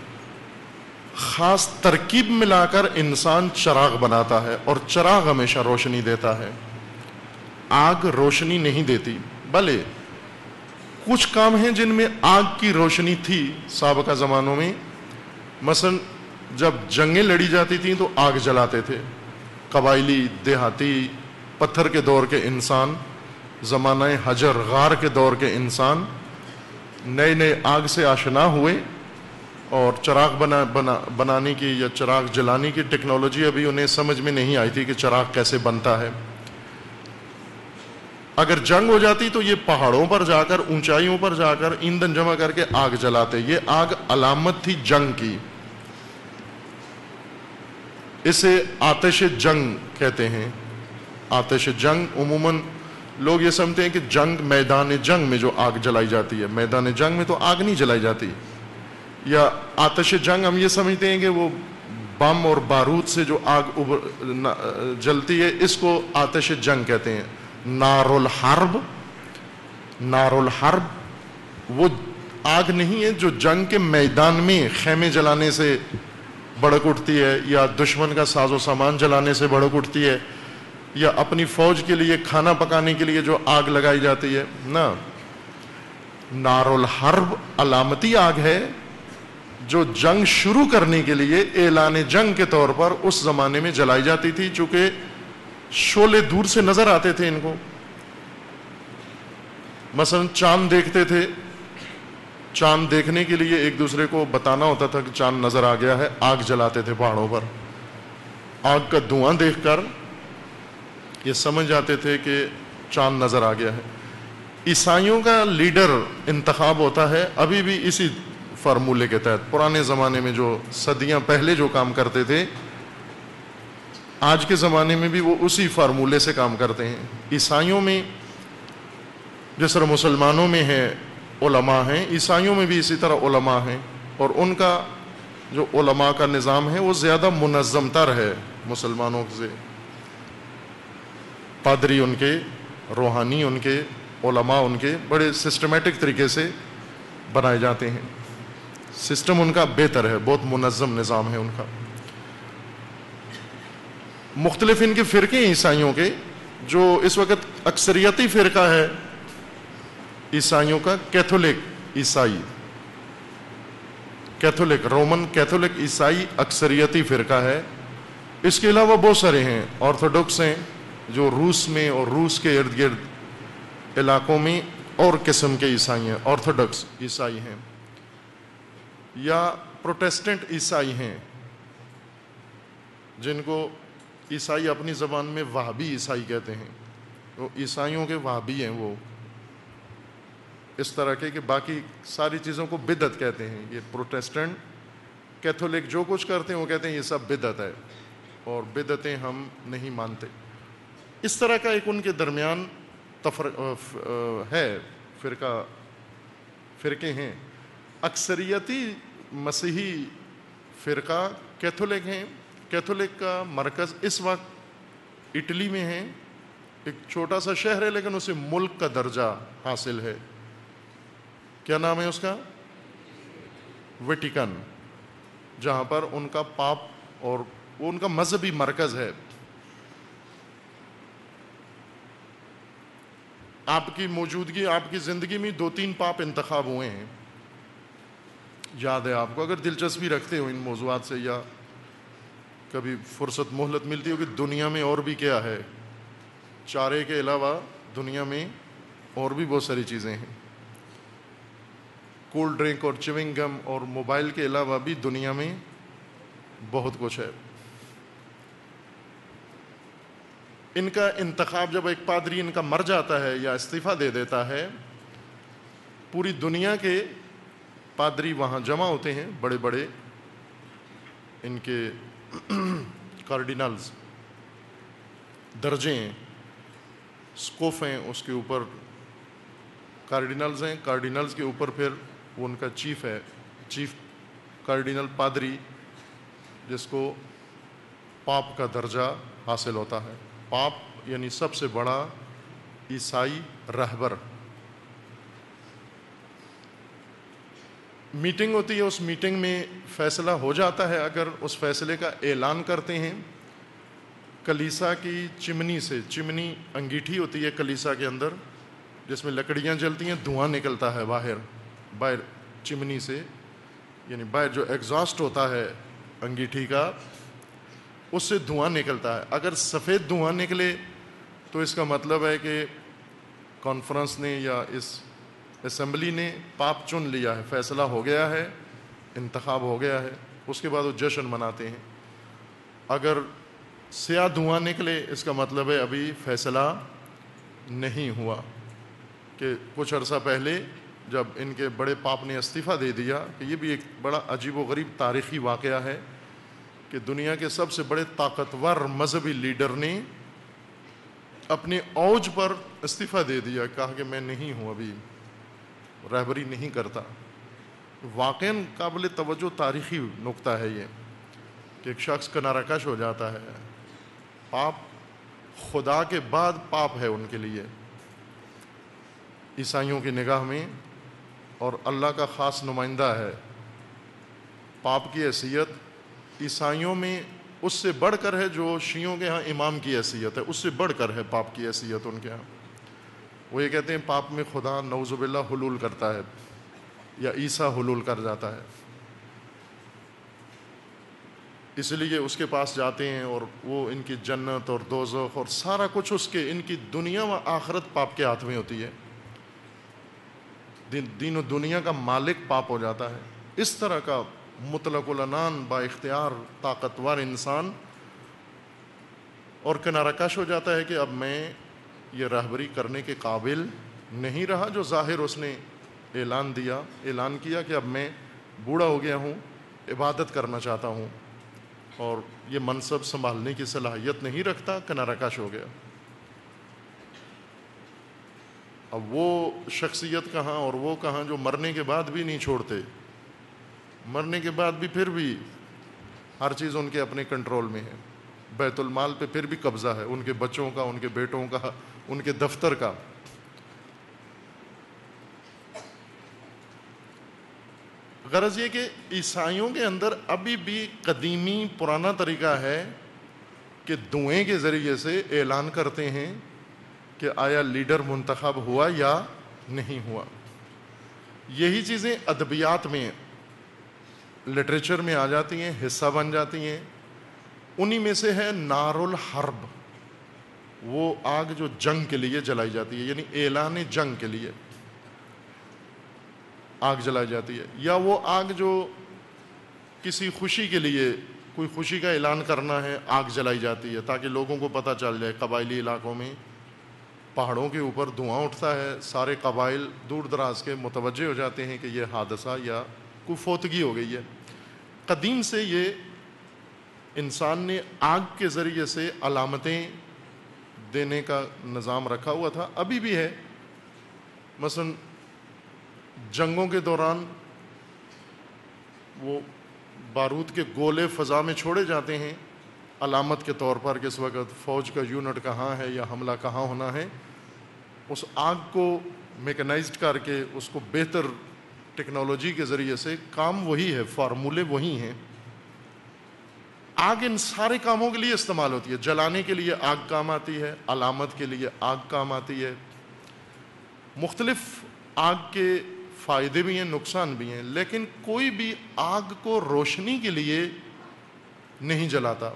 خاص ترکیب ملا کر انسان چراغ بناتا ہے، اور چراغ ہمیشہ روشنی دیتا ہے، آگ روشنی نہیں دیتی۔ بھلے کچھ کام ہیں جن میں آگ کی روشنی تھی سابقہ زمانوں میں، مثلا جب جنگیں لڑی جاتی تھیں تو آگ جلاتے تھے۔ قبائلی، دیہاتی، پتھر کے دور کے انسان، زمانہ حجر غار کے دور کے انسان نئے نئے آگ سے آشنا ہوئے، اور چراغ بنا بنا بنانے کی یا چراغ جلانے کی ٹیکنالوجی ابھی انہیں سمجھ میں نہیں آئی تھی کہ چراغ کیسے بنتا ہے۔ اگر جنگ ہو جاتی تو یہ پہاڑوں پر جا کر، اونچائیوں پر جا کر ایندھن جمع کر کے آگ جلاتے۔ یہ آگ علامت تھی جنگ کی، اسے آتش جنگ کہتے ہیں۔ آتش جنگ عموماً لوگ یہ سمجھتے ہیں کہ جنگ میدان جنگ میں جو آگ جلائی جاتی ہے، میدان جنگ میں تو آگ نہیں جلائی جاتی۔ یا آتش جنگ ہم یہ سمجھتے ہیں کہ وہ بم اور بارود سے جو آگ جلتی ہے، اس کو آتش جنگ کہتے ہیں۔ نار الحرب نار الحرب وہ آگ نہیں ہے جو جنگ کے میدان میں خیمے جلانے سے بھڑک اٹھتی ہے یا دشمن کا ساز و سامان جلانے سے بھڑک اٹھتی ہے یا اپنی فوج کے لیے کھانا پکانے کے لیے جو آگ لگائی جاتی ہے نا. نار الحرب علامتی آگ ہے جو جنگ شروع کرنے کے لیے اعلان جنگ کے طور پر اس زمانے میں جلائی جاتی تھی, چونکہ شعلے دور سے نظر آتے تھے ان کو. مثلا چاند دیکھتے تھے, چاند دیکھنے کے لیے ایک دوسرے کو بتانا ہوتا تھا کہ چاند نظر آ گیا ہے, آگ جلاتے تھے پہاڑوں پر. آگ کا دھواں دیکھ کر یہ سمجھ جاتے تھے کہ چاند نظر آ گیا ہے. عیسائیوں کا لیڈر انتخاب ہوتا ہے ابھی بھی اسی فارمولے کے تحت. پرانے زمانے میں جو صدیاں پہلے جو کام کرتے تھے, آج کے زمانے میں بھی وہ اسی فارمولے سے کام کرتے ہیں. عیسائیوں میں جس طرح مسلمانوں میں ہے علماء ہیں, عیسائیوں میں بھی اسی طرح علماء ہیں, اور ان کا جو علماء کا نظام ہے وہ زیادہ منظم تر ہے مسلمانوں سے. پادری ان کے, روحانی ان کے, علماء ان کے بڑے سسٹمیٹک طریقے سے بنائے جاتے ہیں. سسٹم ان کا بہتر ہے, بہت منظم نظام ہے ان کا. مختلف ان کے فرقے ہیں عیسائیوں کے. جو اس وقت اکثریتی فرقہ ہے عیسائیوں کا کیتھولک عیسائی, کیتھولک رومن کیتھولک عیسائی اکثریتی فرقہ ہے. اس کے علاوہ بہت سارے ہیں. آرتھوڈکس ہیں جو روس میں اور روس کے ارد گرد علاقوں میں اور قسم کے عیسائی ہیں, آرتھوڈکس عیسائی ہیں, یا پروٹیسٹنٹ عیسائی ہیں جن کو عیسائی اپنی زبان میں وہابی عیسائی کہتے ہیں. وہ عیسائیوں کے وہابی ہیں, وہ اس طرح کے کہ باقی ساری چیزوں کو بدعت کہتے ہیں. یہ پروٹیسٹنٹ کیتھولک جو کچھ کرتے ہیں وہ کہتے ہیں یہ سب بدعت ہے اور بدعتیں ہم نہیں مانتے. اس طرح کا ایک ان کے درمیان تفر... ہے فرقہ, فرقے ہیں. اکثریتی مسیحی فرقہ کیتھولک ہیں. کیتھولک کا مرکز اس وقت اٹلی میں ہے. ایک چھوٹا سا شہر ہے لیکن اسے ملک کا درجہ حاصل ہے. کیا نام ہے اس کا؟ ویٹیکن, جہاں پر ان کا پاپ اور وہ ان کا مذہبی مرکز ہے. آپ کی موجودگی, آپ کی زندگی میں دو تین پاپ انتخاب ہوئے ہیں, یاد ہے آپ کو. اگر دلچسپی رکھتے ہو ان موضوعات سے یا کبھی فرصت مہلت ملتی ہو کہ دنیا میں اور بھی کیا ہے, چارے کے علاوہ دنیا میں اور بھی بہت ساری چیزیں ہیں. کولڈ ڈرنک اور چیونگ گم اور موبائل کے علاوہ بھی دنیا میں بہت کچھ ہے. ان کا انتخاب جب ایک پادری ان کا مر جاتا ہے یا استعفیٰ دے دیتا ہے, پوری دنیا کے پادری وہاں جمع ہوتے ہیں. بڑے بڑے ان کے کارڈینلز درجے ہیں, اسکوف ہیں, اس کے اوپر کارڈینلز ہیں. کارڈینلز کے اوپر پھر وہ ان کا چیف ہے, چیف کارڈینل پادری, جس کو پاپ کا درجہ حاصل ہوتا ہے. پاپ یعنی سب سے بڑا عیسائی رہبر. میٹنگ ہوتی ہے, اس میٹنگ میں فیصلہ ہو جاتا ہے. اگر اس فیصلے کا اعلان کرتے ہیں کلیسا کی چمنی سے, چمنی انگیٹھی ہوتی ہے کلیسا کے اندر جس میں لکڑیاں جلتی ہیں, دھواں نکلتا ہے باہر, باہر چمنی سے, یعنی باہر جو ایگزاسٹ ہوتا ہے انگیٹھی کا, اس سے دھواں نکلتا ہے. اگر سفید دھواں نکلے تو اس کا مطلب ہے کہ کانفرنس نے یا اس اسمبلی نے پاپ چن لیا ہے, فیصلہ ہو گیا ہے, انتخاب ہو گیا ہے. اس کے بعد وہ جشن مناتے ہیں. اگر سیاہ دھواں نکلے اس کا مطلب ہے ابھی فیصلہ نہیں ہوا, کہ کچھ عرصہ پہلے جب ان کے بڑے پاپ نے استعفیٰ دے دیا. کہ یہ بھی ایک بڑا عجیب و غریب تاریخی واقعہ ہے کہ دنیا کے سب سے بڑے طاقتور مذہبی لیڈر نے اپنے اوج پر استعفیٰ دے دیا, کہا کہ میں نہیں ہوں, ابھی رہبری نہیں کرتا. واقعاً قابل توجہ تاریخی نقطہ ہے یہ کہ ایک شخص کنارہ کش ہو جاتا ہے. پاپ خدا کے بعد پاپ ہے ان کے لیے. عیسائیوں کی نگاہ میں اور اللہ کا خاص نمائندہ ہے. پاپ کی حیثیت عیسائیوں میں اس سے بڑھ کر ہے جو شیعوں کے ہاں امام کی حیثیت ہے، اس سے بڑھ کر ہے پاپ کی حیثیت ان کے ہاں. وہ یہ کہتے ہیں پاپ میں خدا نعوذ باللہ حلول کرتا ہے یا عیسیٰ حلول کر جاتا ہے، اس لیے اس کے پاس جاتے ہیں اور وہ ان کی جنت اور دوزخ اور سارا کچھ اس کے، ان کی دنیا و آخرت پاپ کے ہاتھ میں ہوتی ہے. دین و دنیا کا مالک پاپ ہو جاتا ہے. اس طرح کا مطلق العنان با اختیار طاقتور انسان اور کنارہ کش ہو جاتا ہے کہ اب میں یہ رہبری کرنے کے قابل نہیں رہا، جو ظاہر اس نے اعلان دیا اعلان کیا کہ اب میں بوڑھا ہو گیا ہوں، عبادت کرنا چاہتا ہوں اور یہ منصب سنبھالنے کی صلاحیت نہیں رکھتا، کنارہ کش ہو گیا. اب وہ شخصیت کہاں اور وہ کہاں جو مرنے کے بعد بھی نہیں چھوڑتے، مرنے کے بعد بھی پھر بھی ہر چیز ان کے اپنے کنٹرول میں ہے. بیت المال پہ پھر بھی قبضہ ہے، ان کے بچوں کا، ان کے بیٹوں کا، ان کے دفتر کا. غرض یہ کہ عیسائیوں کے اندر ابھی بھی قدیمی پرانا طریقہ ہے کہ دعائیں کے ذریعے سے اعلان کرتے ہیں کہ آیا لیڈر منتخب ہوا یا نہیں ہوا. یہی چیزیں ادبیات میں، لٹریچر میں آ جاتی ہیں، حصہ بن جاتی ہیں. انہی میں سے ہے نار الحرب، وہ آگ جو جنگ کے لیے جلائی جاتی ہے، یعنی اعلان جنگ کے لیے آگ جلائی جاتی ہے. یا وہ آگ جو کسی خوشی کے لیے، کوئی خوشی کا اعلان کرنا ہے، آگ جلائی جاتی ہے تاکہ لوگوں کو پتہ چل جائے. قبائلی علاقوں میں پہاڑوں کے اوپر دھواں اٹھتا ہے، سارے قبائل دور دراز کے متوجہ ہو جاتے ہیں کہ یہ حادثہ یا کوئی فوتگی ہو گئی ہے. قدیم سے یہ انسان نے آگ کے ذریعے سے علامتیں دینے کا نظام رکھا ہوا تھا، ابھی بھی ہے. مثلا جنگوں کے دوران وہ بارود کے گولے فضا میں چھوڑے جاتے ہیں علامت کے طور پر کہ اس وقت فوج کا یونٹ کہاں ہے یا حملہ کہاں ہونا ہے. اس آگ کو میکنائزڈ کر کے اس کو بہتر ٹیکنالوجی کے ذریعے سے، کام وہی ہے، فارمولے وہی ہیں. آگ ان سارے کاموں کے لیے استعمال ہوتی ہے. جلانے کے لیے آگ کام آتی ہے، علامت کے لیے آگ کام آتی ہے. مختلف آگ کے فائدے بھی ہیں، نقصان بھی ہیں، لیکن کوئی بھی آگ کو روشنی کے لیے نہیں جلاتا.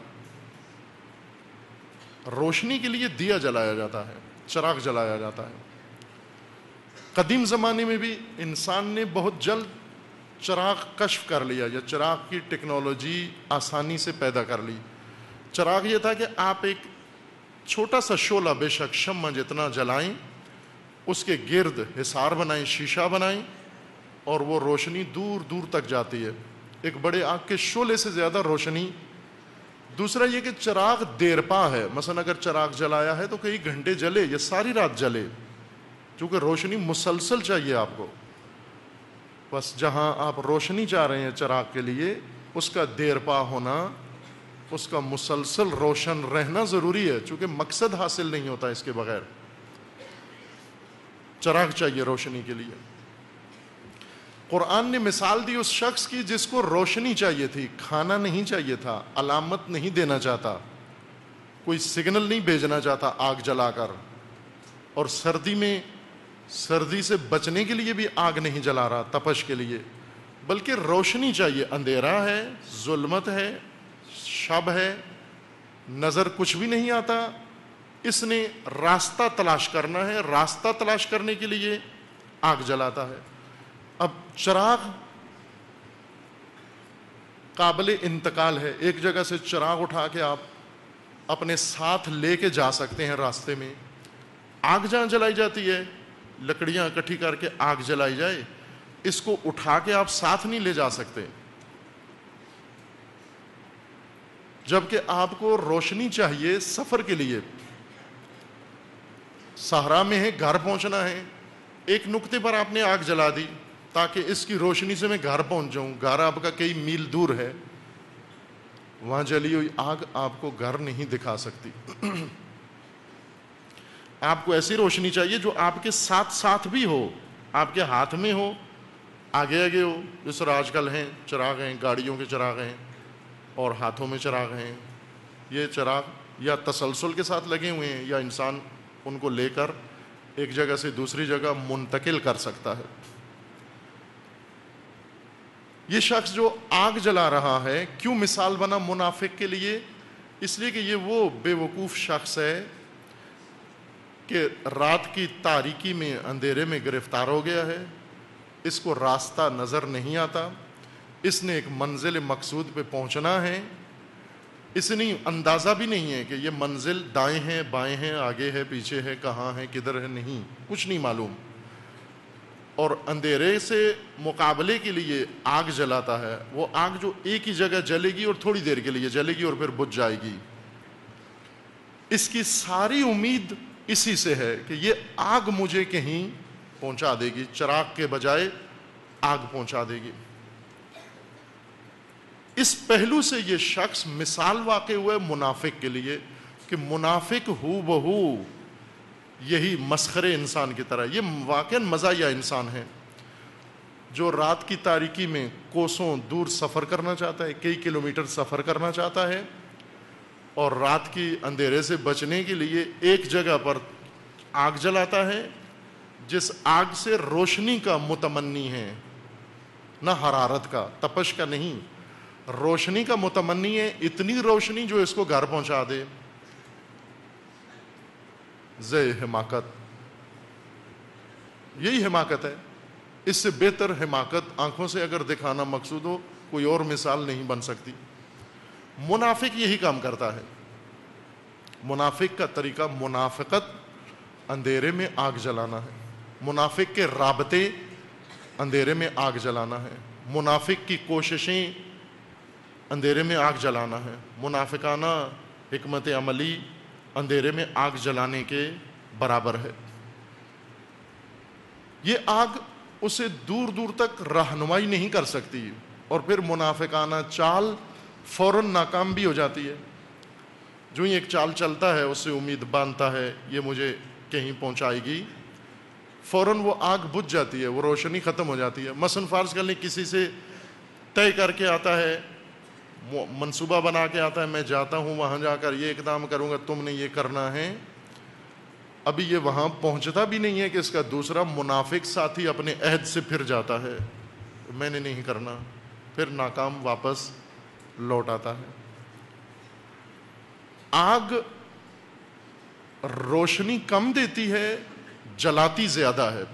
روشنی کے لیے دیا جلایا جاتا ہے، چراغ جلایا جاتا ہے. قدیم زمانے میں بھی انسان نے بہت جلد چراغ کشف کر لیا، یا چراغ کی ٹیکنالوجی آسانی سے پیدا کر لی. چراغ یہ تھا کہ آپ ایک چھوٹا سا شعلہ، بے شک شمع جتنا جلائیں، اس کے گرد حصار بنائیں، شیشہ بنائیں، اور وہ روشنی دور دور تک جاتی ہے، ایک بڑے آگ کے شعلے سے زیادہ روشنی. دوسرا یہ کہ چراغ دیرپا ہے. مثلا اگر چراغ جلایا ہے تو کئی گھنٹے جلے یا ساری رات جلے، چونکہ روشنی مسلسل چاہیے آپ کو. بس جہاں آپ روشنی چاہ رہے ہیں چراغ کے لیے، اس کا دیرپا ہونا، اس کا مسلسل روشن رہنا ضروری ہے، چونکہ مقصد حاصل نہیں ہوتا اس کے بغیر. چراغ چاہیے روشنی کے لیے. قرآن نے مثال دی اس شخص کی جس کو روشنی چاہیے تھی، کھانا نہیں چاہیے تھا، علامت نہیں دینا چاہتا، کوئی سگنل نہیں بھیجنا چاہتا آگ جلا کر، اور سردی میں سردی سے بچنے کے لیے بھی آگ نہیں جلا رہا تپش کے لیے، بلکہ روشنی چاہیے. اندھیرا ہے، ظلمت ہے، شب ہے، نظر کچھ بھی نہیں آتا. اس نے راستہ تلاش کرنا ہے، راستہ تلاش کرنے کے لیے آگ جلاتا ہے. اب چراغ قابل انتقال ہے. ایک جگہ سے چراغ اٹھا کے آپ اپنے ساتھ لے کے جا سکتے ہیں راستے میں. آگ جہاں جلائی جاتی ہے، لکڑیاں اکٹھی کر کے آگ جلائی جائے، اس کو اٹھا کے آپ ساتھ نہیں لے جا سکتے. جبکہ آپ کو روشنی چاہیے سفر کے لیے. صحرا میں ہے، گھر پہنچنا ہے، ایک نقطے پر آپ نے آگ جلا دی تاکہ اس کی روشنی سے میں گھر پہنچ جاؤں. گھر آپ کا کئی میل دور ہے، وہاں جلی ہوئی آگ آپ کو گھر نہیں دکھا سکتی. آپ کو ایسی روشنی چاہیے جو آپ کے ساتھ ساتھ بھی ہو، آپ کے ہاتھ میں ہو، آگے آگے ہو. جس طرح آج کل ہیں چراغ ہیں، گاڑیوں کے چراغ ہیں اور ہاتھوں میں چراغ ہیں. یہ چراغ یا تسلسل کے ساتھ لگے ہوئے ہیں یا انسان ان کو لے کر ایک جگہ سے دوسری جگہ منتقل کر سکتا ہے. یہ شخص جو آگ جلا رہا ہے کیوں مثال بنا منافق کے لیے؟ اس لیے کہ یہ وہ بے وقوف شخص ہے کہ رات کی تاریکی میں اندھیرے میں گرفتار ہو گیا ہے، اس کو راستہ نظر نہیں آتا، اس نے ایک منزل مقصود پہ پہنچنا ہے، اس نے اندازہ بھی نہیں ہے کہ یہ منزل دائیں ہیں بائیں ہیں آگے ہے پیچھے ہے کہاں ہے کدھر ہے، نہیں کچھ نہیں معلوم. اور اندھیرے سے مقابلے کے لیے آگ جلاتا ہے. وہ آگ جو ایک ہی جگہ جلے گی اور تھوڑی دیر کے لیے جلے گی اور پھر بجھ جائے گی. اس کی ساری امید اسی سے ہے کہ یہ آگ مجھے کہیں پہنچا دے گی، چراغ کے بجائے آگ پہنچا دے گی. اس پہلو سے یہ شخص مثال واقع ہوا ہے منافق کے لیے کہ منافق ہو بہو یہی مسخرے انسان کی طرح، یہ واقعا مزاحیہ انسان ہے جو رات کی تاریکی میں کوسوں دور سفر کرنا چاہتا ہے، کئی کلومیٹر سفر کرنا چاہتا ہے، اور رات کی اندھیرے سے بچنے کے لیے ایک جگہ پر آگ جلاتا ہے جس آگ سے روشنی کا متمنی ہے، نہ حرارت کا تپش کا نہیں، روشنی کا متمنی ہے، اتنی روشنی جو اس کو گھر پہنچا دے. زے حماقت، یہی حماقت ہے. اس سے بہتر حماقت آنکھوں سے اگر دکھانا مقصود ہو کوئی اور مثال نہیں بن سکتی. منافق یہی کام کرتا ہے. منافق کا طریقہ منافقت اندھیرے میں آگ جلانا ہے، منافق کے رابطے اندھیرے میں آگ جلانا ہے، منافق کی کوششیں اندھیرے میں آگ جلانا ہے، منافقانہ حکمت عملی اندھیرے میں آگ جلانے کے برابر ہے. یہ آگ اسے دور دور تک رہنمائی نہیں کر سکتی اور پھر منافقانہ چال فوراً ناکام بھی ہو جاتی ہے. جو ہی ایک چال چلتا ہے اس سے امید باندھتا ہے یہ مجھے کہیں پہنچائے گی، فوراً وہ آگ بجھ جاتی ہے، وہ روشنی ختم ہو جاتی ہے. مثلاً فرض کر لیں کسی سے طے کر کے آتا ہے، منصوبہ بنا کے آتا ہے میں جاتا ہوں وہاں جا کر یہ اقدام کروں گا، تم نے یہ کرنا ہے. ابھی یہ وہاں پہنچتا بھی نہیں ہے کہ اس کا دوسرا منافق ساتھی اپنے عہد سے پھر جاتا ہے، میں نے نہیں کرنا، پھر ناکام واپس لوٹ آتا ہے. آگ روشنی کم دیتی ہے، جلاتی زیادہ ہے.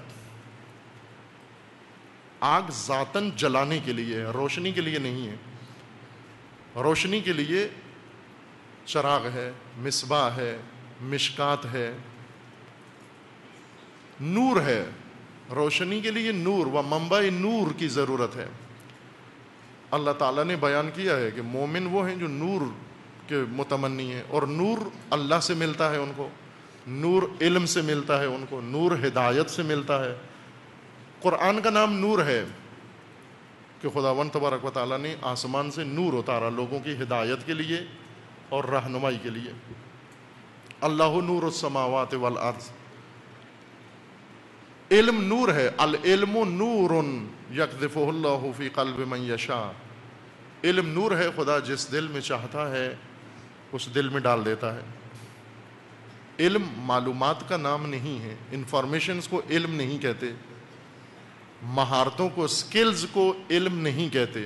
آگ ذاتاً جلانے کے لیے ہے، روشنی کے لیے نہیں ہے. روشنی کے لیے چراغ ہے، مصباح ہے، مشکات ہے، نور ہے. روشنی کے لیے نور و منبع نور کی ضرورت ہے. اللہ تعالیٰ نے بیان کیا ہے کہ مومن وہ ہیں جو نور کے متمنی ہیں، اور نور اللہ سے ملتا ہے ان کو، نور علم سے ملتا ہے ان کو، نور ہدایت سے ملتا ہے. قرآن کا نام نور ہے کہ خداوند تبارک و تعالیٰ نے آسمان سے نور اتارا لوگوں کی ہدایت کے لیے اور رہنمائی کے لیے. اللہ نور السماوات والارض، علم نور ہے. العلم نور یقذفہ اللہ فی قلب من یشاء، علم نور ہے، خدا جس دل میں چاہتا ہے اس دل میں ڈال دیتا ہے. علم معلومات کا نام نہیں ہے، انفارمیشنز کو علم نہیں کہتے، مہارتوں کو سکلز کو علم نہیں کہتے،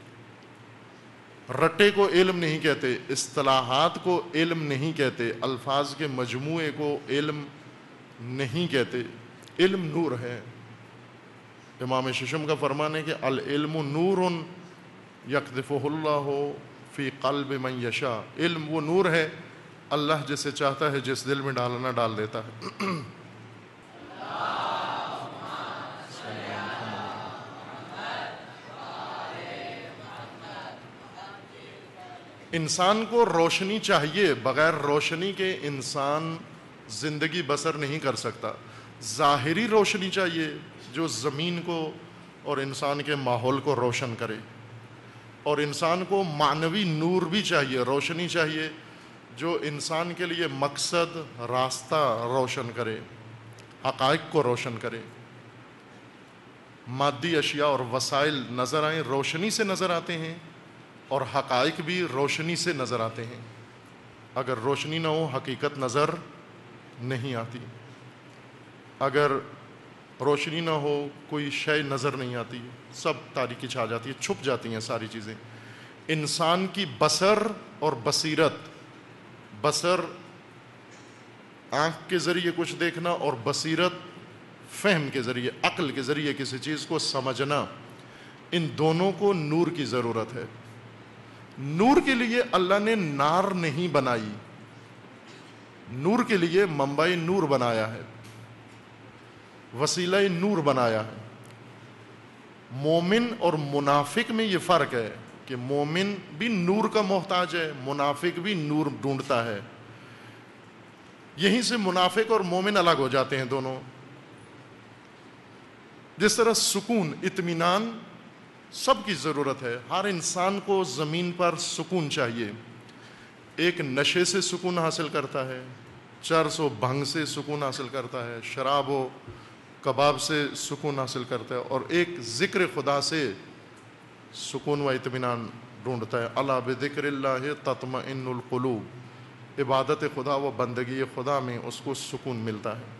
رٹے کو علم نہیں کہتے، اصطلاحات کو علم نہیں کہتے، الفاظ کے مجموعے کو علم نہیں کہتے. علم نور ہے. امام ششم کا فرمان ہے کہ العلم نور یقذفہ اللہ فی قلب من یشاء، علم وہ نور ہے اللہ جسے چاہتا ہے جس دل میں ڈالنا ڈال دیتا ہے. انسان کو روشنی چاہیے، بغیر روشنی کے انسان زندگی بسر نہیں کر سکتا. ظاہری روشنی چاہیے جو زمین کو اور انسان کے ماحول کو روشن کرے، اور انسان کو معنوی نور بھی چاہیے، روشنی چاہیے جو انسان کے لیے مقصد راستہ روشن کرے، حقائق کو روشن کرے۔ مادی اشیاء اور وسائل نظر آئیں، روشنی سے نظر آتے ہیں، اور حقائق بھی روشنی سے نظر آتے ہیں۔ اگر روشنی نہ ہو حقیقت نظر نہیں آتی، اگر روشنی نہ ہو کوئی شے نظر نہیں آتی، سب تاریکی چھا جاتی ہے، چھپ جاتی ہیں ساری چیزیں۔ انسان کی بصر اور بصیرت، بصر آنکھ کے ذریعے کچھ دیکھنا، اور بصیرت فہم کے ذریعے، عقل کے ذریعے کسی چیز کو سمجھنا، ان دونوں کو نور کی ضرورت ہے۔ نور کے لیے اللہ نے نار نہیں بنائی، نور کے لیے منبع نور بنایا ہے، وسیلہ نور بنایا ہے۔ مومن اور منافق میں یہ فرق ہے کہ مومن بھی نور کا محتاج ہے، منافق بھی نور ڈھونڈتا ہے۔ یہیں سے منافق اور مومن الگ ہو جاتے ہیں دونوں۔ جس طرح سکون، اطمینان سب کی ضرورت ہے، ہر انسان کو زمین پر سکون چاہیے۔ ایک نشے سے سکون حاصل کرتا ہے، چرس و بھنگ سے سکون حاصل کرتا ہے، شراب و کباب سے سکون حاصل کرتا ہے، اور ایک ذکر خدا سے سکون و اطمینان ڈھونڈتا ہے۔ الا بذکر اللہ تطمئن القلوب، عبادت خدا و بندگی خدا میں اس کو سکون ملتا ہے۔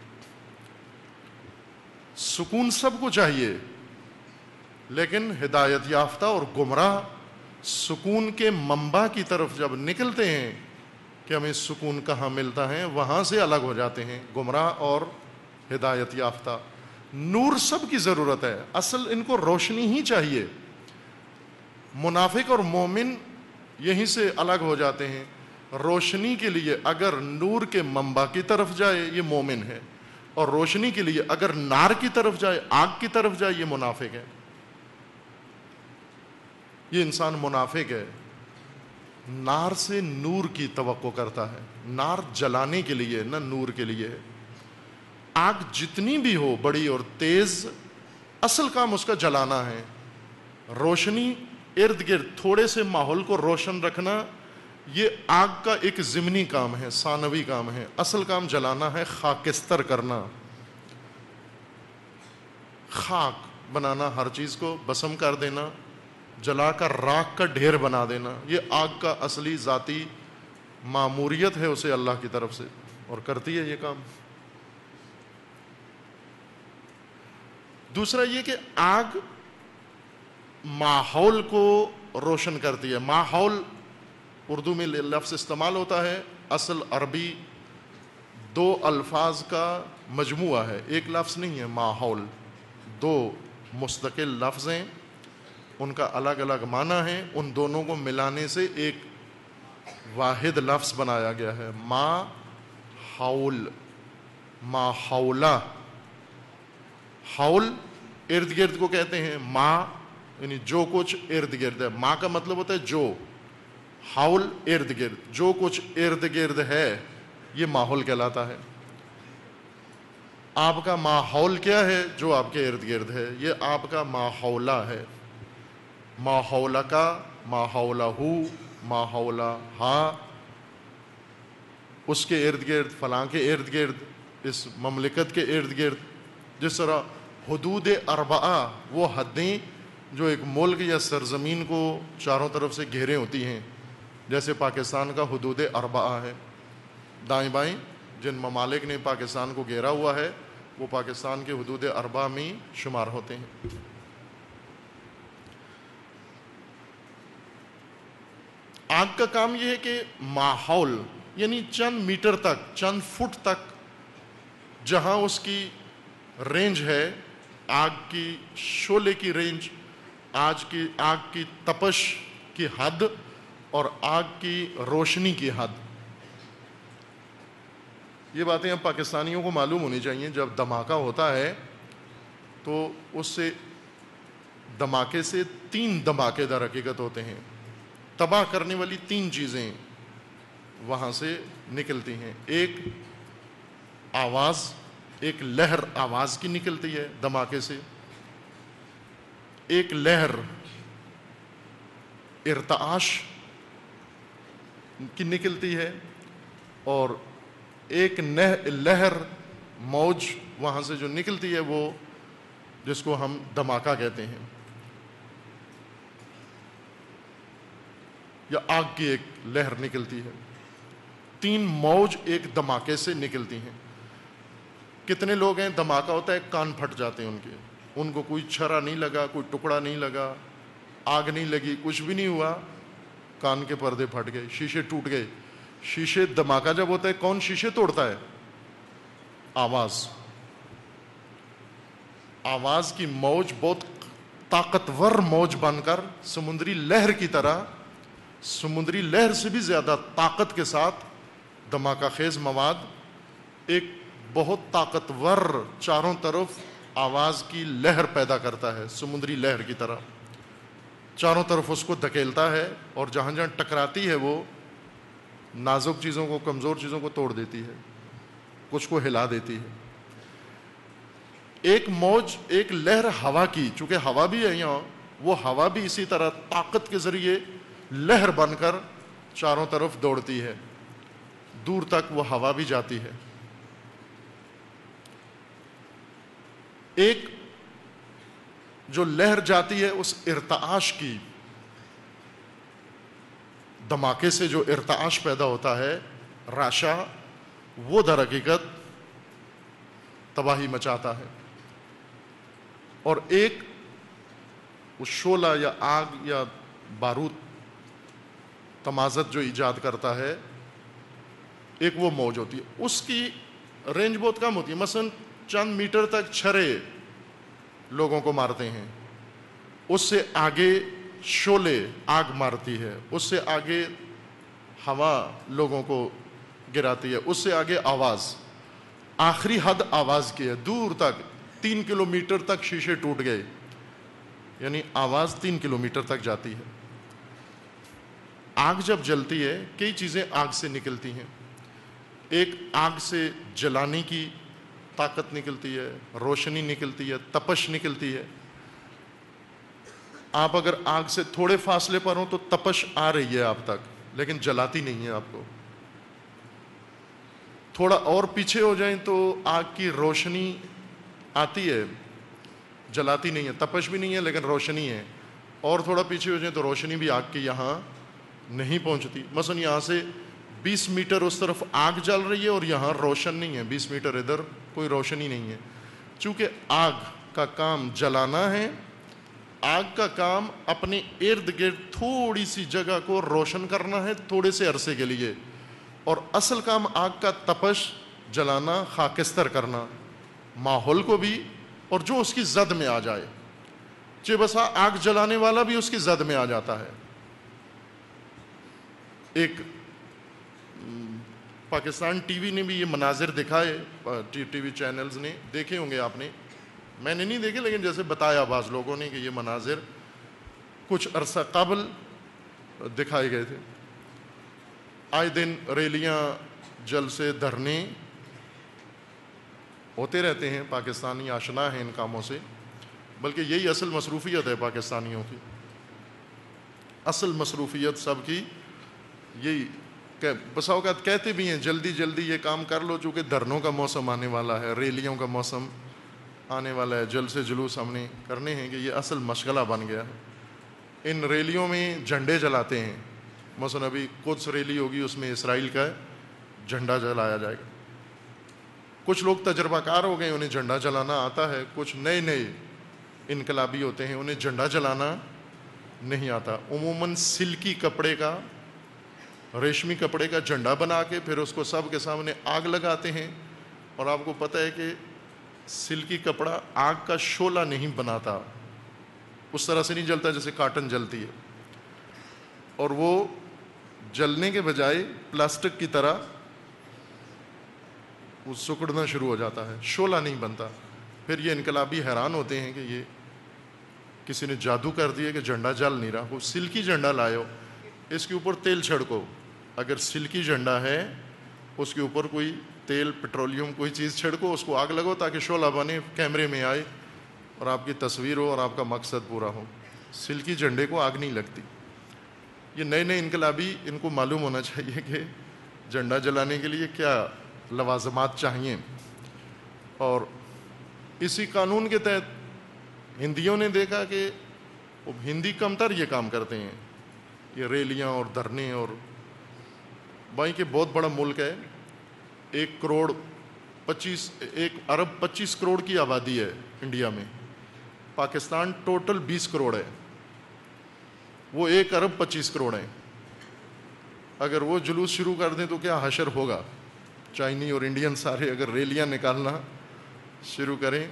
سکون سب کو چاہیے، لیکن ہدایت یافتہ اور گمراہ سکون کے منبع کی طرف جب نکلتے ہیں کہ ہمیں سکون کہاں ملتا ہے، وہاں سے الگ ہو جاتے ہیں گمراہ اور ہدایت یافتہ۔ نور سب کی ضرورت ہے، اصل ان کو روشنی ہی چاہیے۔ منافق اور مومن یہیں سے الگ ہو جاتے ہیں۔ روشنی کے لیے اگر نور کے منبع کی طرف جائے یہ مومن ہے، اور روشنی کے لیے اگر نار کی طرف جائے، آگ کی طرف جائے، یہ منافق ہے۔ یہ انسان منافق ہے، نار سے نور کی توقع کرتا ہے۔ نار جلانے کے لیے نہ نور کے لیے ہے۔ آگ جتنی بھی ہو، بڑی اور تیز، اصل کام اس کا جلانا ہے۔ روشنی ارد گرد تھوڑے سے ماحول کو روشن رکھنا، یہ آگ کا ایک ضمنی کام ہے، ثانوی کام ہے۔ اصل کام جلانا ہے، خاکستر کرنا، خاک بنانا، ہر چیز کو بسم کر دینا، جلا کر راکھ کا ڈھیر بنا دینا۔ یہ آگ کا اصلی ذاتی ماموریت ہے اسے اللہ کی طرف سے، اور کرتی ہے یہ کام۔ دوسرا یہ کہ آگ ماحول کو روشن کرتی ہے۔ ماحول اردو میں لفظ استعمال ہوتا ہے، اصل عربی دو الفاظ کا مجموعہ ہے، ایک لفظ نہیں ہے۔ ماحول دو مستقل لفظ ہیں، ان کا الگ الگ معنی ہے، ان دونوں کو ملانے سے ایک واحد لفظ بنایا گیا ہے، ما حول، ما حولہ۔ حول ارد گرد کو کہتے ہیں، ما یعنی جو کچھ ارد گرد ہے، ما کا مطلب ہوتا ہے جو، حول ارد گرد، جو کچھ ارد گرد ہے یہ ماحول کہلاتا ہے۔ آپ کا ماحول کیا ہے؟ جو آپ کے ارد گرد ہے، یہ آپ کا ماحولہ ہے۔ ماحولہ کا، ماحولہ ہو، ماحولہ ہا، اس کے ارد گرد، فلاں کے ارد گرد، اس مملکت کے ارد گرد۔ جس طرح حدود اربعہ، وہ حدیں جو ایک ملک یا سرزمین کو چاروں طرف سے گھیرے ہوتی ہیں، جیسے پاکستان کا حدود اربعہ ہے، دائیں بائیں جن ممالک نے پاکستان کو گھیرا ہوا ہے وہ پاکستان کے حدود اربعہ میں شمار ہوتے ہیں۔ آگ کا کام یہ ہے کہ ماحول یعنی چند میٹر تک، چند فٹ تک جہاں اس کی رینج ہے، آگ کی شعلے کی رینج، آج کی آگ کی تپش کی حد اور آگ کی روشنی کی حد، یہ باتیں اب پاکستانیوں کو معلوم ہونی چاہیے۔ جب دھماکہ ہوتا ہے تو اس سے دھماکے سے تین دھماکے در حقیقت ہوتے ہیں، تباہ کرنے والی تین چیزیں وہاں سے نکلتی ہیں۔ ایک آواز، ایک لہر آواز کی نکلتی ہے دھماکے سے، ایک لہر ارتعاش کی نکلتی ہے، اور ایک لہر موج وہاں سے جو نکلتی ہے وہ جس کو ہم دھماکہ کہتے ہیں، یا آگ کی ایک لہر نکلتی ہے، تین موج ایک دھماکے سے نکلتی ہیں۔ کتنے لوگ ہیں دھماکہ ہوتا ہے کان پھٹ جاتے ہیں ان کے، ان کو کوئی چھرا نہیں لگا، کوئی ٹکڑا نہیں لگا، آگ نہیں لگی، کچھ بھی نہیں ہوا، کان کے پردے پھٹ گئے، شیشے ٹوٹ گئے۔ شیشے دھماکہ جب ہوتا ہے کون شیشے توڑتا ہے؟ آواز۔ آواز کی موج بہت طاقتور موج بن کر سمندری لہر کی طرح، سمندری لہر سے بھی زیادہ طاقت کے ساتھ دھماکہ خیز مواد ایک بہت طاقتور چاروں طرف آواز کی لہر پیدا کرتا ہے، سمندری لہر کی طرح چاروں طرف اس کو دھکیلتا ہے، اور جہاں جہاں ٹکراتی ہے وہ نازک چیزوں کو، کمزور چیزوں کو توڑ دیتی ہے، کچھ کو ہلا دیتی ہے۔ ایک موج، ایک لہر ہوا کی، چونکہ ہوا بھی ہے یہاں، وہ ہوا بھی اسی طرح طاقت کے ذریعے لہر بن کر چاروں طرف دوڑتی ہے، دور تک وہ ہوا بھی جاتی ہے۔ ایک جو لہر جاتی ہے اس ارتعاش کی، دھماکے سے جو ارتعاش پیدا ہوتا ہے، راشا، وہ در حقیقت تباہی مچاتا ہے۔ اور ایک وہ شعلہ یا آگ یا بارود تمازت جو ایجاد کرتا ہے، ایک وہ موج ہوتی ہے، اس کی رینج بہت کم ہوتی ہے، مثلا چند میٹر تک چھرے لوگوں کو مارتے ہیں، اس سے آگے شعلے آگ مارتی ہے، اس سے آگے ہوا لوگوں کو گراتی ہے، اس سے آگے آواز، آخری حد آواز کی ہے، دور تک تین کلومیٹر تک شیشے ٹوٹ گئے، یعنی آواز تین کلومیٹر تک جاتی ہے۔ آگ جب جلتی ہے کئی چیزیں آگ سے نکلتی ہیں، ایک آگ سے جلانے کی طاقت نکلتی ہے، روشنی نکلتی ہے، تپش نکلتی ہے۔ آپ اگر آگ سے تھوڑے فاصلے پر ہوں تو تپش آ رہی ہے آپ تک، لیکن جلاتی نہیں ہے آپ کو۔ تھوڑا اور پیچھے ہو جائیں تو آگ کی روشنی آتی ہے، جلاتی نہیں ہے، تپش بھی نہیں ہے لیکن روشنی ہے، اور تھوڑا پیچھے ہو جائیں تو روشنی بھی آگ کی یہاں نہیں پہنچتی۔ مثلا یہاں سے بیس میٹر اس طرف آگ جل رہی ہے اور یہاں روشن نہیں ہے، بیس میٹر ادھر کوئی روشنی نہیں ہے، چونکہ آگ کا کام جلانا ہے، آگ کا کام اپنے ارد گرد تھوڑی سی جگہ کو روشن کرنا ہے تھوڑے سے عرصے کے لیے، اور اصل کام آگ کا تپش، جلانا، خاکستر کرنا ماحول کو بھی، اور جو اس کی زد میں آ جائے، چہ بسا آگ جلانے والا بھی اس کی زد میں آ جاتا ہے۔ ایک پاکستان ٹی وی نے بھی یہ مناظر دکھائے، ٹی وی چینلز نے دیکھے ہوں گے آپ نے، میں نے نہیں دیکھے لیکن جیسے بتایا بعض لوگوں نے کہ یہ مناظر کچھ عرصہ قبل دکھائے گئے تھے۔ آئے دن ریلیاں، جلسے، دھرنے ہوتے رہتے ہیں، پاکستانی آشنا ہیں ان کاموں سے، بلکہ یہی اصل مصروفیت ہے پاکستانیوں کی، اصل مصروفیت سب کی یہی کہ بسا اوقات کہتے بھی ہیں جلدی جلدی یہ کام کر لو، چونکہ دھرنوں کا موسم آنے والا ہے، ریلیوں کا موسم آنے والا ہے، جلسے جلوس ہم نے کرنے ہیں، کہ یہ اصل مشغلہ بن گیا ہے۔ ان ریلیوں میں جھنڈے جلاتے ہیں، مثلا ابھی قدس ریلی ہوگی، اس میں اسرائیل کا جھنڈا جلایا جائے گا۔ کچھ لوگ تجربہ کار ہو گئے، انہیں جھنڈا جلانا آتا ہے، کچھ نئے نئے انقلابی ہوتے ہیں، انہیں جھنڈا جلانا نہیں آتا۔ عموماً سلکی کپڑے کا، ریشمی کپڑے کا جھنڈا بنا کے پھر اس کو سب کے سامنے آگ لگاتے ہیں، اور آپ کو پتہ ہے کہ سلکی کپڑا آگ کا شعلہ نہیں بناتا، اس طرح سے نہیں جلتا جیسے کاٹن جلتی ہے، اور وہ جلنے کے بجائے پلاسٹک کی طرح وہ سکڑنا شروع ہو جاتا ہے، شعلہ نہیں بنتا۔ پھر یہ انقلابی حیران ہوتے ہیں کہ یہ کسی نے جادو کر دیا کہ جھنڈا جل نہیں رہا۔ وہ سلکی جھنڈا لائے ہو، اس کے اوپر تیل چھڑکو، اگر سلکی جھنڈا ہے اس کے اوپر کوئی تیل، پٹرولیم کوئی چیز چھڑکو، اس کو آگ لگو تاکہ شعلہ بنے، کیمرے میں آئے اور آپ کی تصویر ہو اور آپ کا مقصد پورا ہو۔ سلکی جھنڈے کو آگ نہیں لگتی۔ یہ نئے نئے انقلابی، ان کو معلوم ہونا چاہیے کہ جھنڈا جلانے کے لیے کیا لوازمات چاہیے، اور اسی قانون کے تحت ہندیوں نے دیکھا کہ ہندی کمتر یہ کام کرتے ہیں، یہ ریلیاں اور دھرنے، اور بھائی کہ بہت بڑا ملک ہے، ایک کروڑ پچیس ایک ارب پچیس کروڑ کی آبادی ہے انڈیا میں، پاکستان ٹوٹل بیس کروڑ ہے، وہ ایک ارب پچیس کروڑ ہیں، اگر وہ جلوس شروع کر دیں تو کیا حشر ہوگا، چائنی اور انڈین سارے اگر ریلیاں نکالنا شروع کریں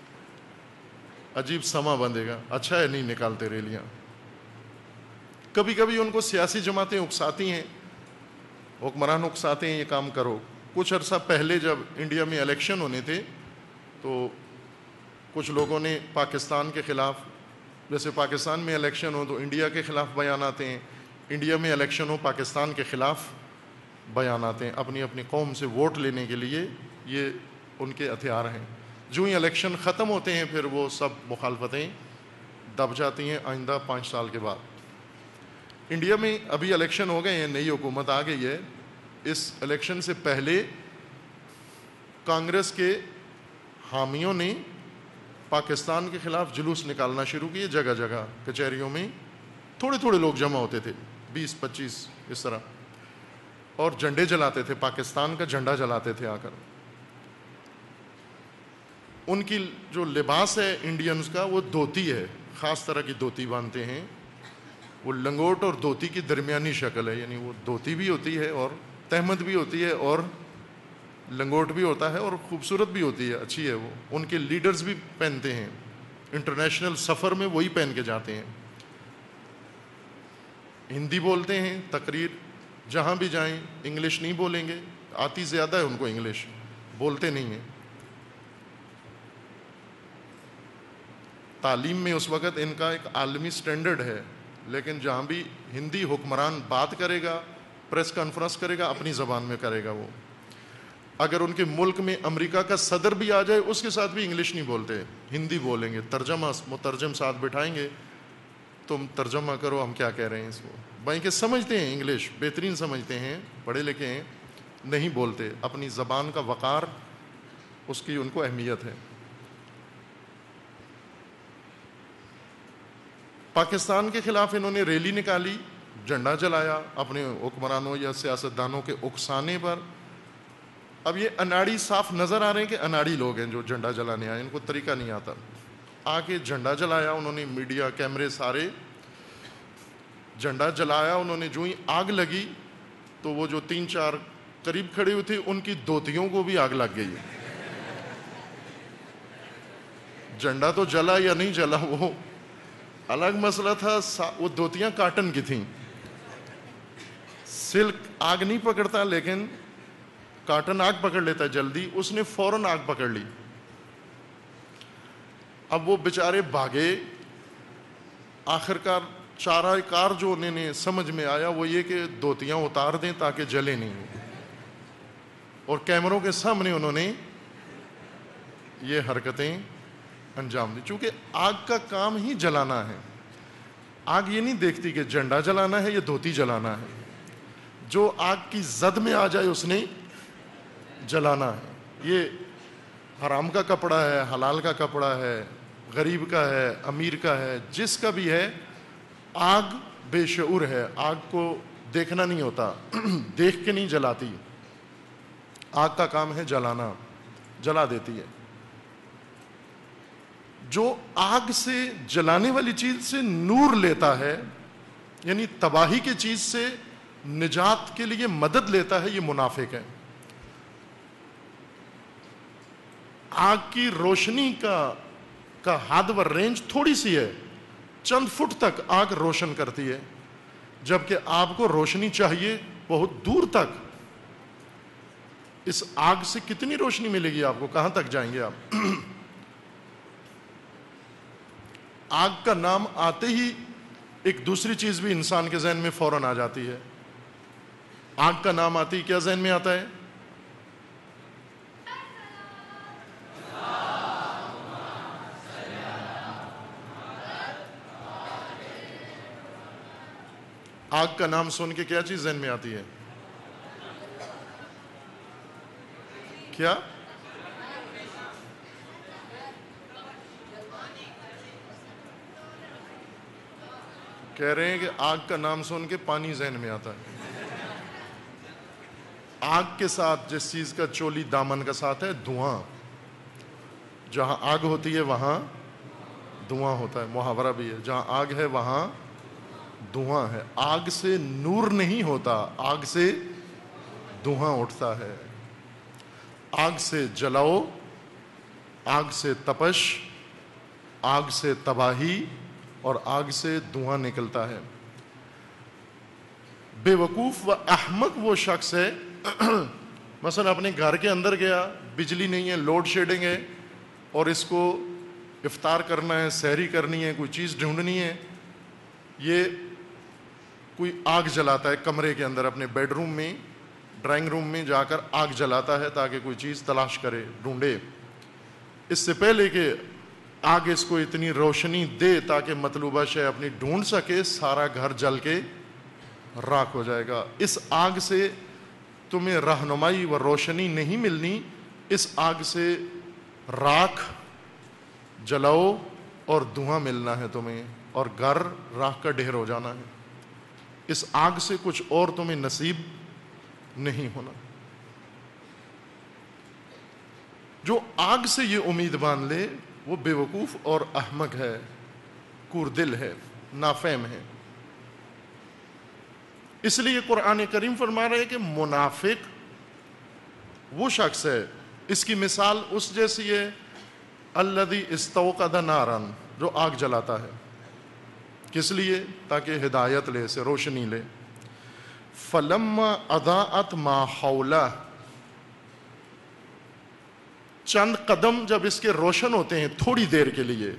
عجیب سما بندھے گا، اچھا ہے نہیں نکالتے ریلیاں۔ کبھی کبھی ان کو سیاسی جماعتیں اکساتی ہیں، حکمران اکساتے ہیں یہ کام کرو۔ کچھ عرصہ پہلے جب انڈیا میں الیکشن ہونے تھے تو کچھ لوگوں نے پاکستان کے خلاف، جیسے پاکستان میں الیکشن ہو تو انڈیا کے خلاف بیان آتے ہیں، انڈیا میں الیکشن ہو پاکستان کے خلاف بیان آتے ہیں، اپنی اپنی قوم سے ووٹ لینے کے لیے یہ ان کے ہتھیار ہیں۔ جو ہی الیکشن ختم ہوتے ہیں پھر وہ سب مخالفتیں دب جاتی ہیں آئندہ پانچ سال کے بعد۔ انڈیا میں ابھی الیکشن ہو گئے ہیں، نئی حکومت آ گئی ہے، اس الیکشن سے پہلے کانگریس کے حامیوں نے پاکستان کے خلاف جلوس نکالنا شروع کیے، جگہ جگہ کچہریوں میں تھوڑے تھوڑے لوگ جمع ہوتے تھے، بیس پچیس اس طرح، اور جھنڈے جلاتے تھے، پاکستان کا جھنڈا جلاتے تھے آ کر۔ ان کی جو لباس ہے انڈینز کا وہ دھوتی ہے، خاص طرح کی دھوتی باندھتے ہیں، وہ لنگوٹ اور دھوتی کی درمیانی شکل ہے، یعنی وہ دھوتی بھی ہوتی ہے اور تہمد بھی ہوتی ہے اور لنگوٹ بھی ہوتا ہے اور خوبصورت بھی ہوتی ہے، اچھی ہے وہ۔ ان کے لیڈرز بھی پہنتے ہیں، انٹرنیشنل سفر میں وہی پہن کے جاتے ہیں۔ ہندی بولتے ہیں، تقریر جہاں بھی جائیں انگلش نہیں بولیں گے، آتی زیادہ ہے ان کو انگلش، بولتے نہیں ہیں۔ تعلیم میں اس وقت ان کا ایک عالمی سٹینڈرڈ ہے، لیکن جہاں بھی ہندی حکمران بات کرے گا، پریس کانفرنس کرے گا، اپنی زبان میں کرے گا وہ۔ اگر ان کے ملک میں امریکہ کا صدر بھی آ جائے اس کے ساتھ بھی انگلش نہیں بولتے، ہندی بولیں گے، ترجمہ مترجم ساتھ بٹھائیں گے، تم ترجمہ کرو ہم کیا کہہ رہے ہیں اس کو۔ بھائی کہ سمجھتے ہیں انگلش، بہترین سمجھتے ہیں، پڑھے لکھے ہیں، نہیں بولتے، اپنی زبان کا وقار، اس کی ان کو اہمیت ہے۔ پاکستان کے خلاف انہوں نے ریلی نکالی، جھنڈا جلایا اپنے حکمرانوں یا سیاستدانوں کے اکسانے پر۔ اب یہ اناڑی صاف نظر آ رہے ہیں کہ اناڑی لوگ ہیں جو جھنڈا جلانے آئے، ان کو طریقہ نہیں آتا۔ آ کے جھنڈا جلایا انہوں نے، میڈیا کیمرے سارے، جھنڈا جلایا انہوں نے، جو ہی آگ لگی تو وہ جو تین چار قریب کھڑے ہوئے تھے ان کی دھوتیوں کو بھی آگ لگ گئی۔ جھنڈا تو جلا یا نہیں جلا وہ الگ مسئلہ تھا، وہ دھوتیاں کاٹن کی تھیں، سلک آگ نہیں پکڑتا لیکن کاٹن آگ پکڑ لیتا ہے جلدی، اس نے فوراً آگ پکڑ لی۔ اب وہ بیچارے بھاگے، آخر کار چارہ کار جو انہیں نے سمجھ میں آیا وہ یہ کہ دھوتیاں اتار دیں تاکہ جلے نہیں، اور کیمروں کے سامنے انہوں نے یہ حرکتیں انجام دی۔ چونکہ آگ کا کام ہی جلانا ہے، آگ یہ نہیں دیکھتی کہ جھنڈا جلانا ہے یا دھوتی جلانا ہے، جو آگ کی زد میں آ جائے اس نے جلانا ہے۔ یہ حرام کا کپڑا ہے، حلال کا کپڑا ہے، غریب کا ہے، امیر کا ہے، جس کا بھی ہے، آگ بے شعور ہے، آگ کو دیکھنا نہیں ہوتا، دیکھ کے نہیں جلاتی، آگ کا کام ہے جلانا، جلا دیتی ہے۔ جو آگ سے، جلانے والی چیز سے نور لیتا ہے، یعنی تباہی کی چیز سے نجات کے لیے مدد لیتا ہے، یہ منافق ہے۔ آگ کی روشنی کا کا حد و رینج تھوڑی سی ہے، چند فٹ تک آگ روشن کرتی ہے، جبکہ آپ کو روشنی چاہیے بہت دور تک۔ اس آگ سے کتنی روشنی ملے گی آپ کو، کہاں تک جائیں گے آپ؟ آگ کا نام آتے ہی ایک دوسری چیز بھی انسان کے ذہن میں فوراً آ جاتی ہے۔ آگ کا نام آتی ہی کیا ذہن میں آتا ہے؟ آگ کا نام سن کے کیا چیز ذہن میں آتی ہے؟ کیا کہہ رہے ہیں کہ آگ کا نام سن کے پانی ذہن میں آتا ہے. آگ کے ساتھ جس چیز کا چولی دامن کا ساتھ ہے دھواں. جہاں آگ ہوتی ہے وہاں دھواں ہوتا ہے. محاورہ بھی ہے, جہاں آگ ہے وہاں دھواں ہے. آگ سے نور نہیں ہوتا, آگ سے دھواں اٹھتا ہے. آگ سے جلاؤ, آگ سے تپش, آگ سے تباہی اور آگ سے دھواں نکلتا ہے. بے وقوف و احمق وہ شخص ہے مثلا اپنے گھر کے اندر گیا, بجلی نہیں ہے, لوڈ شیڈنگ ہے, اور اس کو افطار کرنا ہے, سحری کرنی ہے, کوئی چیز ڈھونڈنی ہے. یہ کوئی آگ جلاتا ہے کمرے کے اندر, اپنے بیڈ روم میں, ڈرائنگ روم میں جا کر آگ جلاتا ہے تاکہ کوئی چیز تلاش کرے, ڈھونڈے. اس سے پہلے کہ آگ اس کو اتنی روشنی دے تاکہ مطلوبہ شے اپنی ڈھونڈ سکے, سارا گھر جل کے راکھ ہو جائے گا. اس آگ سے تمہیں رہنمائی و روشنی نہیں ملنی, اس آگ سے راکھ جلاؤ اور دھواں ملنا ہے تمہیں, اور گھر راکھ کا ڈھیر ہو جانا ہے. اس آگ سے کچھ اور تمہیں نصیب نہیں ہونا. جو آگ سے یہ امید باندھ لے وہ بے وقوف اور احمق ہے, کوردل ہے, نافہم ہے. اس لیے قرآن کریم فرما رہے ہے کہ منافق وہ شخص ہے, اس کی مثال اس جیسی ہے الذی استوقد نارا, جو آگ جلاتا ہے. کس لیے؟ تاکہ ہدایت لے, سے روشنی لے. فلما اضاءت ما حولہ, چند قدم جب اس کے روشن ہوتے ہیں تھوڑی دیر کے لیے,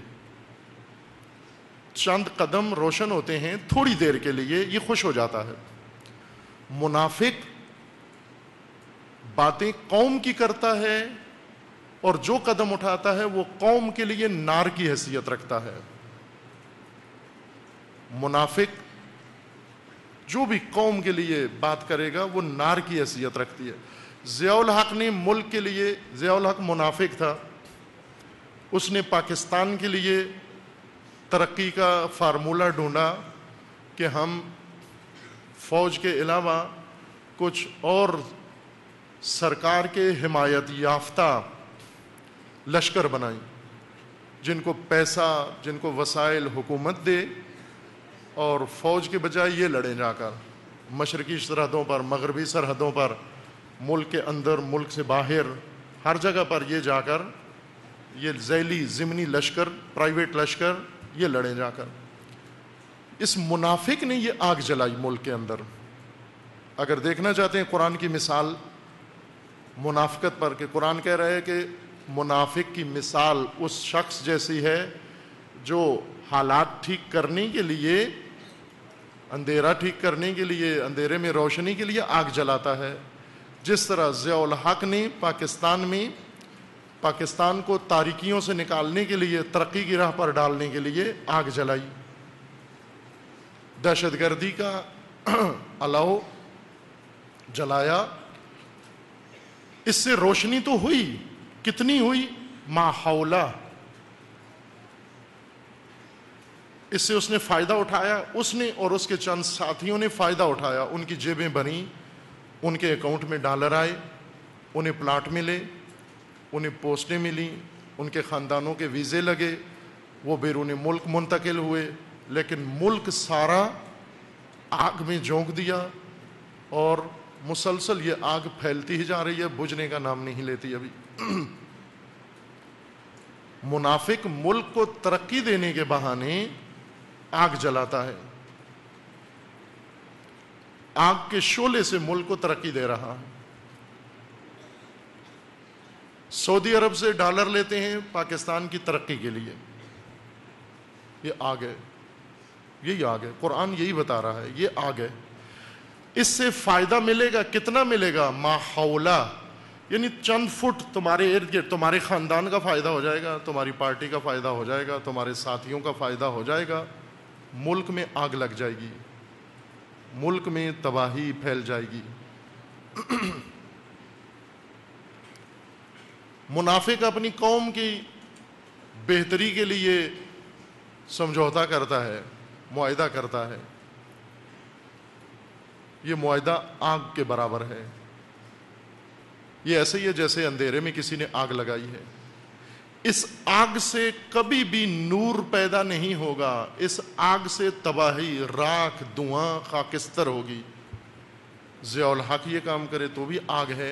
چند قدم روشن ہوتے ہیں تھوڑی دیر کے لیے, یہ خوش ہو جاتا ہے. منافق باتیں قوم کی کرتا ہے اور جو قدم اٹھاتا ہے وہ قوم کے لیے نار کی حیثیت رکھتا ہے. منافق جو بھی قوم کے لیے بات کرے گا وہ نار کی حیثیت رکھتی ہے. ضیاء الحق نے ملک کے لیے, ضیاء الحق منافق تھا, اس نے پاکستان کے لیے ترقی کا فارمولہ ڈھونڈا کہ ہم فوج کے علاوہ کچھ اور سرکار کے حمایت یافتہ لشکر بنائیں جن کو پیسہ, جن کو وسائل حکومت دے, اور فوج کے بجائے یہ لڑیں جا کر مشرقی سرحدوں پر, مغربی سرحدوں پر, ملک کے اندر, ملک سے باہر, ہر جگہ پر یہ جا کر یہ ذیلی ضمنی لشکر, پرائیویٹ لشکر, یہ لڑیں جا کر. اس منافق نے یہ آگ جلائی ملک کے اندر. اگر دیکھنا چاہتے ہیں قرآن کی مثال منافقت پر, کہ قرآن کہہ رہا ہے کہ منافق کی مثال اس شخص جیسی ہے جو حالات ٹھیک کرنے کے لیے, اندھیرا ٹھیک کرنے کے لیے, اندھیرے میں روشنی کے لیے آگ جلاتا ہے. جس طرح ضیاء الحق نے پاکستان میں پاکستان کو تاریکیوں سے نکالنے کے لیے, ترقی کی راہ پر ڈالنے کے لیے آگ جلائی, دہشت گردی کا الاؤ جلایا. اس سے روشنی تو ہوئی, کتنی ہوئی؟ ما حولہ. اس سے اس نے فائدہ اٹھایا, اس نے اور اس کے چند ساتھیوں نے فائدہ اٹھایا. ان کی جیبیں بنی, ان کے اکاؤنٹ میں ڈالر آئے, انہیں پلاٹ ملے, انہیں پوسٹیں ملیں, ان کے خاندانوں کے ویزے لگے, وہ بیرون ملک منتقل ہوئے. لیکن ملک سارا آگ میں جھونک دیا, اور مسلسل یہ آگ پھیلتی ہی جا رہی ہے, بجھنے کا نام نہیں لیتی ابھی. منافق ملک کو ترقی دینے کے بہانے آگ جلاتا ہے, آگ کے شعلے سے ملک کو ترقی دے رہا ہے. سعودی عرب سے ڈالر لیتے ہیں پاکستان کی ترقی کے لیے, یہ آگ ہے, یہی آگ ہے. قرآن یہی بتا رہا ہے, یہ آگ ہے. اس سے فائدہ ملے گا, کتنا ملے گا؟ ما حولہ, یعنی چند فٹ تمہارے ارد گرد, تمہارے خاندان کا فائدہ ہو جائے گا, تمہاری پارٹی کا فائدہ ہو جائے گا, تمہارے ساتھیوں کا فائدہ ہو جائے گا. ملک میں آگ لگ جائے گی, ملک میں تباہی پھیل جائے گی. منافق اپنی قوم کی بہتری کے لیے سمجھوتا کرتا ہے، معاہدہ کرتا ہے. یہ معاہدہ آگ کے برابر ہے. یہ ایسے ہی ہے جیسے اندھیرے میں کسی نے آگ لگائی ہے. اس آگ سے کبھی بھی نور پیدا نہیں ہوگا. اس آگ سے تباہی، راکھ، دھواں، خاکستر ہوگی. ضیاء الحق یہ کام کرے تو بھی آگ ہے،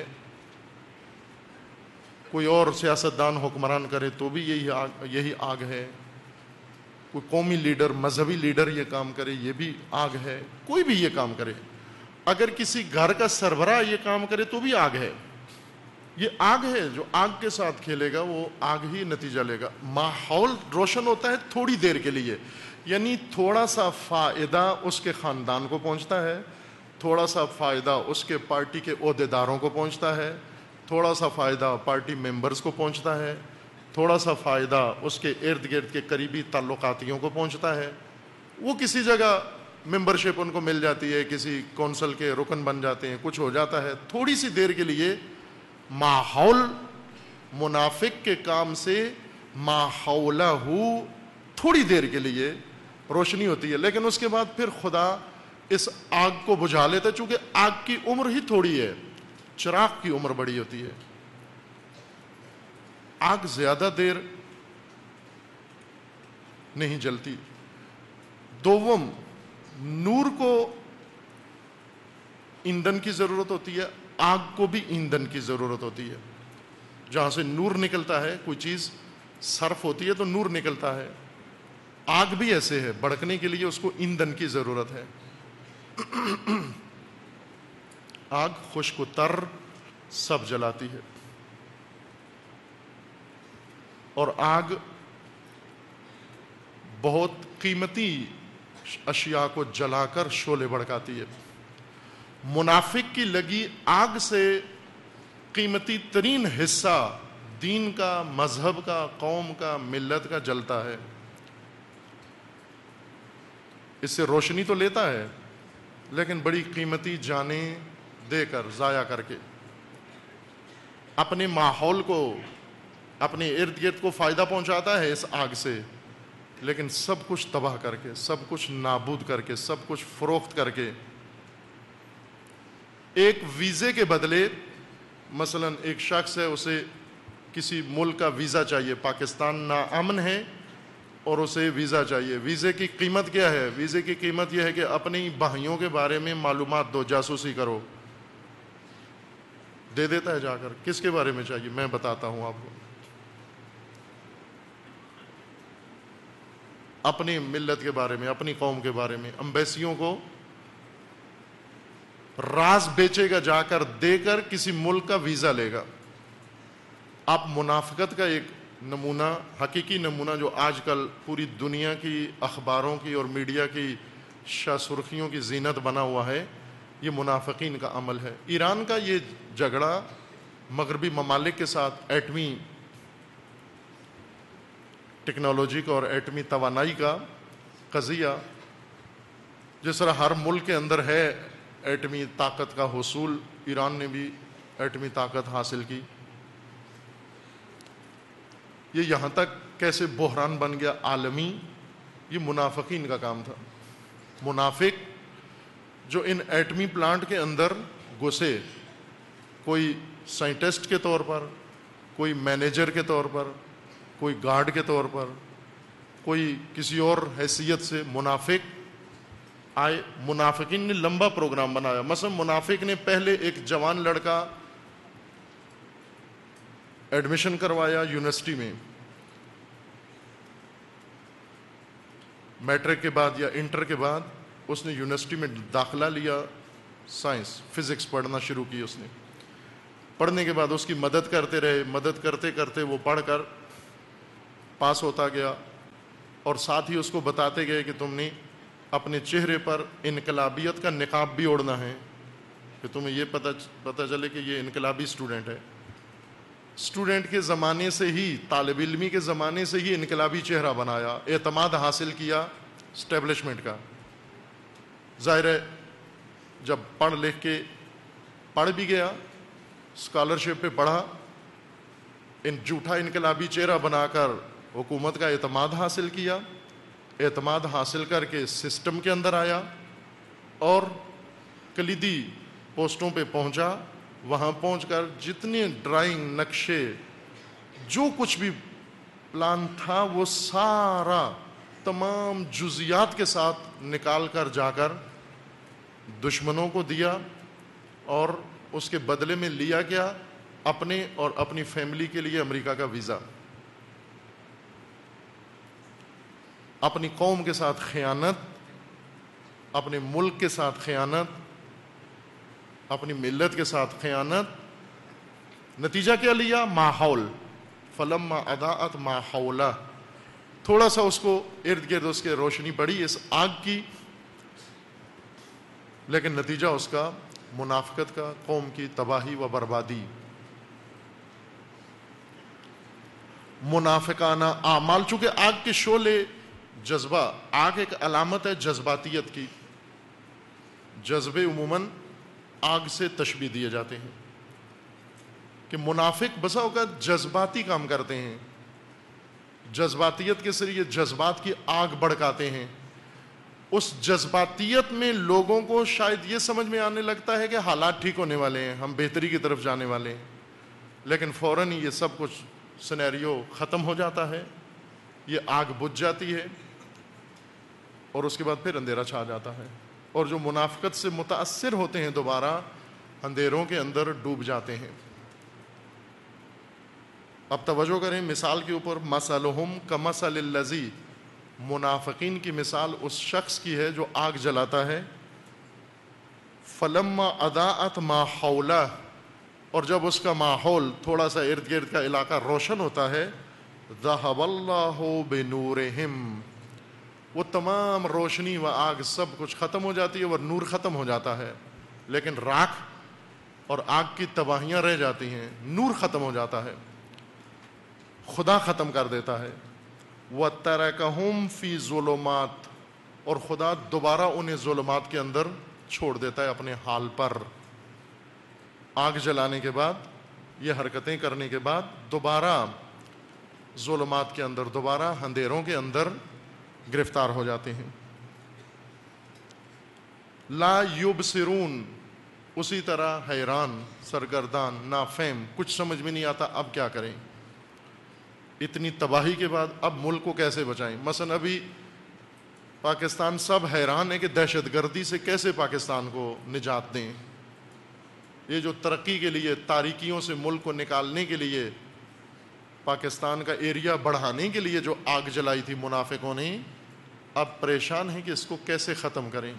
کوئی اور سیاستدان حکمران کرے تو بھی یہی آگ یہی آگ ہے، کوئی قومی لیڈر، مذہبی لیڈر یہ کام کرے یہ بھی آگ ہے. کوئی بھی یہ کام کرے، اگر کسی گھر کا سربراہ یہ کام کرے تو بھی آگ ہے. یہ آگ ہے. جو آگ کے ساتھ کھیلے گا وہ آگ ہی نتیجہ لے گا. ماحول روشن ہوتا ہے تھوڑی دیر کے لیے، یعنی تھوڑا سا فائدہ اس کے خاندان کو پہنچتا ہے، تھوڑا سا فائدہ اس کے پارٹی کے عہدیداروں کو پہنچتا ہے، تھوڑا سا فائدہ پارٹی ممبرز کو پہنچتا ہے، تھوڑا سا فائدہ اس کے ارد گرد کے قریبی تعلقاتیوں کو پہنچتا ہے. وہ کسی جگہ ممبرشپ ان کو مل جاتی ہے، کسی کونسل کے رکن بن جاتے ہیں، کچھ ہو جاتا ہے. تھوڑی سی دیر کے لیے ماحول منافق کے کام سے ماحولہ تھوڑی دیر کے لیے روشنی ہوتی ہے، لیکن اس کے بعد پھر خدا اس آگ کو بجھا لیتا ہے. چونکہ آگ کی عمر ہی تھوڑی ہے، چراغ کی عمر بڑی ہوتی ہے. آگ زیادہ دیر نہیں جلتی. دوم، نور کو ایندھن کی ضرورت ہوتی ہے، آگ کو بھی ایندھن کی ضرورت ہوتی ہے. جہاں سے نور نکلتا ہے، کوئی چیز صرف ہوتی ہے تو نور نکلتا ہے. آگ بھی ایسے ہے، بھڑکنے کے لیے اس کو ایندھن کی ضرورت ہے. آگ خشک و تر سب جلاتی ہے، اور آگ بہت قیمتی اشیاء کو جلا کر شعلے بھڑکاتی ہے. منافق کی لگی آگ سے قیمتی ترین حصہ دین کا، مذہب کا، قوم کا، ملت کا جلتا ہے. اس سے روشنی تو لیتا ہے لیکن بڑی قیمتی جانیں دے کر، ضائع کر کے، اپنے ماحول کو، اپنے ارد گرد کو فائدہ پہنچاتا ہے اس آگ سے، لیکن سب کچھ تباہ کر کے، سب کچھ نابود کر کے، سب کچھ فروخت کر کے. ایک ویزے کے بدلے، مثلا ایک شخص ہے، اسے کسی ملک کا ویزا چاہیے، پاکستان ناامن ہے اور اسے ویزا چاہیے. ویزے کی قیمت کیا ہے؟ ویزے کی قیمت یہ ہے کہ اپنی بھائیوں کے بارے میں معلومات دو، جاسوسی کرو. دے دیتا ہے جا کر. کس کے بارے میں چاہیے؟ میں بتاتا ہوں آپ کو. اپنی ملت کے بارے میں، اپنی قوم کے بارے میں. امبیسیوں کو راز بیچے گا، جا کر دے کر کسی ملک کا ویزا لے گا. آپ منافقت کا ایک نمونہ، حقیقی نمونہ جو آج کل پوری دنیا کی اخباروں کی اور میڈیا کی شاہ سرخیوں کی زینت بنا ہوا ہے، یہ منافقین کا عمل ہے. ایران کا یہ جھگڑا مغربی ممالک کے ساتھ ایٹمی ٹیکنالوجی کا اور ایٹمی توانائی کا قضیہ، جس طرح ہر ملک کے اندر ہے ایٹمی طاقت کا حصول، ایران نے بھی ایٹمی طاقت حاصل کی. یہ یہاں تک کیسے بحران بن گیا عالمی، یہ منافقین کا کام تھا. منافق جو ان ایٹمی پلانٹ کے اندر گھسے، کوئی سائنٹسٹ کے طور پر، کوئی مینیجر کے طور پر، کوئی گارڈ کے طور پر، کوئی کسی اور حیثیت سے، منافق آئے. منافقین نے لمبا پروگرام بنایا. مثلا منافق نے پہلے ایک جوان لڑکا ایڈمیشن کروایا یونیورسٹی میں، میٹرک کے بعد یا انٹر کے بعد اس نے یونیورسٹی میں داخلہ لیا، سائنس فزکس پڑھنا شروع کی. اس نے پڑھنے کے بعد اس کی مدد کرتے رہے، مدد کرتے کرتے وہ پڑھ کر پاس ہوتا گیا، اور ساتھ ہی اس کو بتاتے گئے کہ تم نے اپنے چہرے پر انقلابیت کا نقاب بھی اوڑھنا ہے، کہ تمہیں یہ پتہ پتہ چلے کہ یہ انقلابی اسٹوڈنٹ ہے. اسٹوڈنٹ کے زمانے سے ہی، طالب علمی کے زمانے سے ہی انقلابی چہرہ بنایا، اعتماد حاصل کیا اسٹیبلشمنٹ کا. ظاہر ہے جب پڑھ لکھ کے پڑھ بھی گیا، اسکالرشپ پہ پڑھا، ان جھوٹا انقلابی چہرہ بنا کر حکومت کا اعتماد حاصل کیا، اعتماد حاصل کر کے سسٹم کے اندر آیا اور کلیدی پوسٹوں پہ پہنچا. وہاں پہنچ کر جتنے ڈرائنگ، نقشے، جو کچھ بھی پلان تھا وہ سارا تمام جزیات کے ساتھ نکال کر جا کر دشمنوں کو دیا، اور اس کے بدلے میں لیا گیا اپنے اور اپنی فیملی کے لیے امریکہ کا ویزا. اپنی قوم کے ساتھ خیانت، اپنے ملک کے ساتھ خیانت، اپنی ملت کے ساتھ خیانت. نتیجہ کیا لیا؟ ماحول. فلما اضاءت ما حولہ، تھوڑا سا اس کو ارد گرد اس کے روشنی پڑی اس آگ کی، لیکن نتیجہ اس کا منافقت کا، قوم کی تباہی و بربادی. منافقانہ اعمال، چونکہ آگ کے شعلے، جذبہ، آگ ایک علامت ہے جذباتیت کی. جذبے عموماً آگ سے تشبیہ دیے جاتے ہیں کہ منافق بسا اوقات جذباتی کام کرتے ہیں، جذباتیت کے ذریعے جذبات کی آگ بھڑکاتے ہیں. اس جذباتیت میں لوگوں کو شاید یہ سمجھ میں آنے لگتا ہے کہ حالات ٹھیک ہونے والے ہیں، ہم بہتری کی طرف جانے والے ہیں، لیکن فوراً ہی یہ سب کچھ سینیریو ختم ہو جاتا ہے، یہ آگ بجھ جاتی ہے اور اس کے بعد پھر اندھیرا چھا جاتا ہے، اور جو منافقت سے متاثر ہوتے ہیں دوبارہ اندھیروں کے اندر ڈوب جاتے ہیں. اب توجہ کریں مثال کے اوپر. مثلہم کمثل الذی، منافقین کی مثال اس شخص کی ہے جو آگ جلاتا ہے. فلما اضاءت ما حولہ، اور جب اس کا ماحول، تھوڑا سا ارد گرد کا علاقہ روشن ہوتا ہے، ذہب اللہ بنورہم، وہ تمام روشنی و آگ سب کچھ ختم ہو جاتی ہے اور نور ختم ہو جاتا ہے، لیکن راکھ اور آگ کی تباہیاں رہ جاتی ہیں. نور ختم ہو جاتا ہے، خدا ختم کر دیتا ہے. وَتَرَكَهُمْ فِي ظُلُمَاتٍ، اور خدا دوبارہ انہیں ظلمات کے اندر چھوڑ دیتا ہے اپنے حال پر. آگ جلانے کے بعد، یہ حرکتیں کرنے کے بعد دوبارہ ظلمات کے اندر، دوبارہ اندھیروں کے اندر گرفتار ہو جاتے ہیں. لا یبصرون، اسی طرح حیران، سرگردان، نافہم، کچھ سمجھ میں نہیں آتا اب کیا کریں. اتنی تباہی کے بعد اب ملک کو کیسے بچائیں؟ مثلا ابھی پاکستان سب حیران ہے کہ دہشت گردی سے کیسے پاکستان کو نجات دیں. یہ جو ترقی کے لیے، تاریکیوں سے ملک کو نکالنے کے لیے، پاکستان کا ایریا بڑھانے کے لیے جو آگ جلائی تھی منافقوں نے، اب پریشان ہیں کہ اس کو کیسے ختم کریں.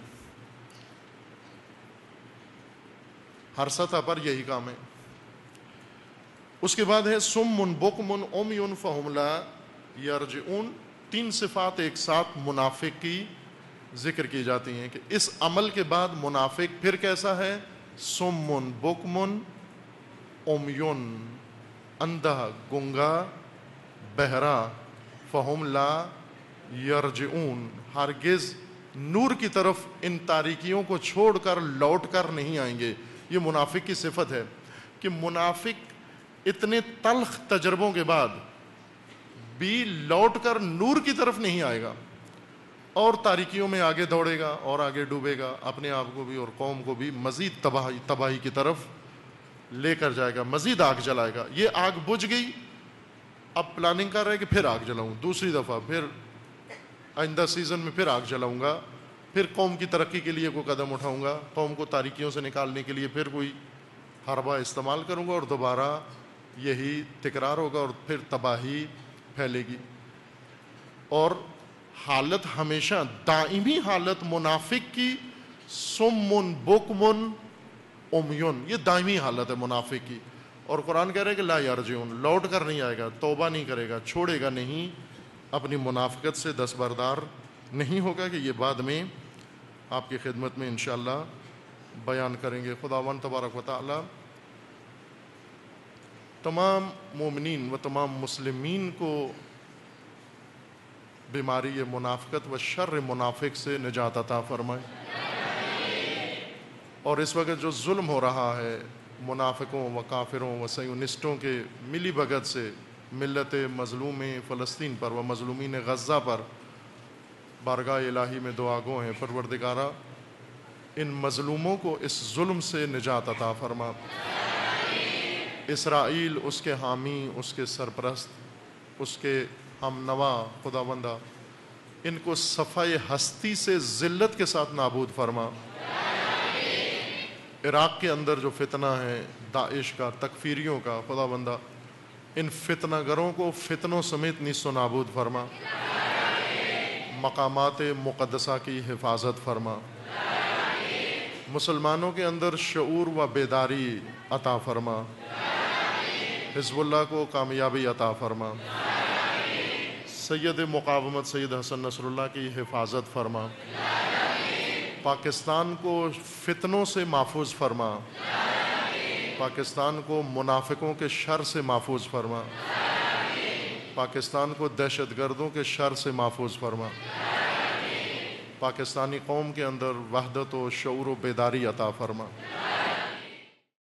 ہر سطح پر یہی کام ہے. اس کے بعد ہے سم بکم عمی فہم لا یرجعون. تین صفات ایک ساتھ منافق کی ذکر کی جاتی ہیں کہ اس عمل کے بعد منافق پھر کیسا ہے؟ سم بکم عمیون، اندھا، گنگا، بہرا، فہم لا یرجعون، ہرگز نور کی طرف ان تاریکیوں کو چھوڑ کر لوٹ کر نہیں آئیں گے. یہ منافق کی صفت ہے کہ منافق اتنے تلخ تجربوں کے بعد بھی لوٹ کر نور کی طرف نہیں آئے گا، اور تاریکیوں میں آگے دوڑے گا اور آگے ڈوبے گا، اپنے آپ کو بھی اور قوم کو بھی مزید تباہی تباہی کی طرف لے کر جائے گا، مزید آگ جلائے گا. یہ آگ بجھ گئی، اب پلاننگ کر رہے کہ پھر آگ جلاؤں، دوسری دفعہ پھر آئندہ سیزن میں پھر آگ جلاؤں گا، پھر قوم کی ترقی کے لیے کوئی قدم اٹھاؤں گا، قوم کو تاریکیوں سے نکالنے کے لیے پھر کوئی حربہ استعمال کروں گا، اور دوبارہ یہی تکرار ہوگا اور پھر تباہی پھیلے گی. اور حالت ہمیشہ دائمی حالت منافق کی سمن بکمن عمیون، یہ دائمی حالت ہے منافق کی. اور قرآن کہہ رہے کہ لا یرجعون، لوٹ کر نہیں آئے گا، توبہ نہیں کرے گا، چھوڑے گا نہیں، اپنی منافقت سے دستبردار نہیں ہوگا، کہ یہ بعد میں آپ کی خدمت میں انشاءاللہ بیان کریں گے. خداوند تبارک و تعالی تمام مومنین و تمام مسلمین کو بیماری منافقت و شر منافق سے نجات عطا فرمائے. اور اس وقت جو ظلم ہو رہا ہے، منافقوں و کافروں و سیونسٹوں کے ملی بھگت سے ملت مظلوم فلسطین پر و مظلومین غزہ پر بارگاہ الہی میں دعا گو ہیں، پروردگارہ ان مظلوموں کو اس ظلم سے نجات عطا فرما۔ اسرائیل، اس کے حامی، اس کے سرپرست، اس کے ہم نوا خداوندہ، ان کو صفحہ ہستی سے ذلت کے ساتھ نابود فرما۔ عراق کے اندر جو فتنہ ہے داعش کا، تکفیریوں کا، خداوندہ ان فتنہ گروں کو فتنوں سمیت نیست و نابود فرما۔ مقامات مقدسہ کی حفاظت فرما۔ مسلمانوں کے اندر شعور و بیداری عطا فرما۔ حزب اللہ کو کامیابی عطا فرما۔ سید مقاومت سید حسن نصر اللہ کی حفاظت فرما۔ پاکستان کو فتنوں سے محفوظ فرما۔ پاکستان کو منافقوں کے شر سے محفوظ فرما۔ پاکستان کو دہشت گردوں کے شر سے محفوظ فرما۔ پاکستانی قوم کے اندر وحدت و شعور و بیداری عطا فرما۔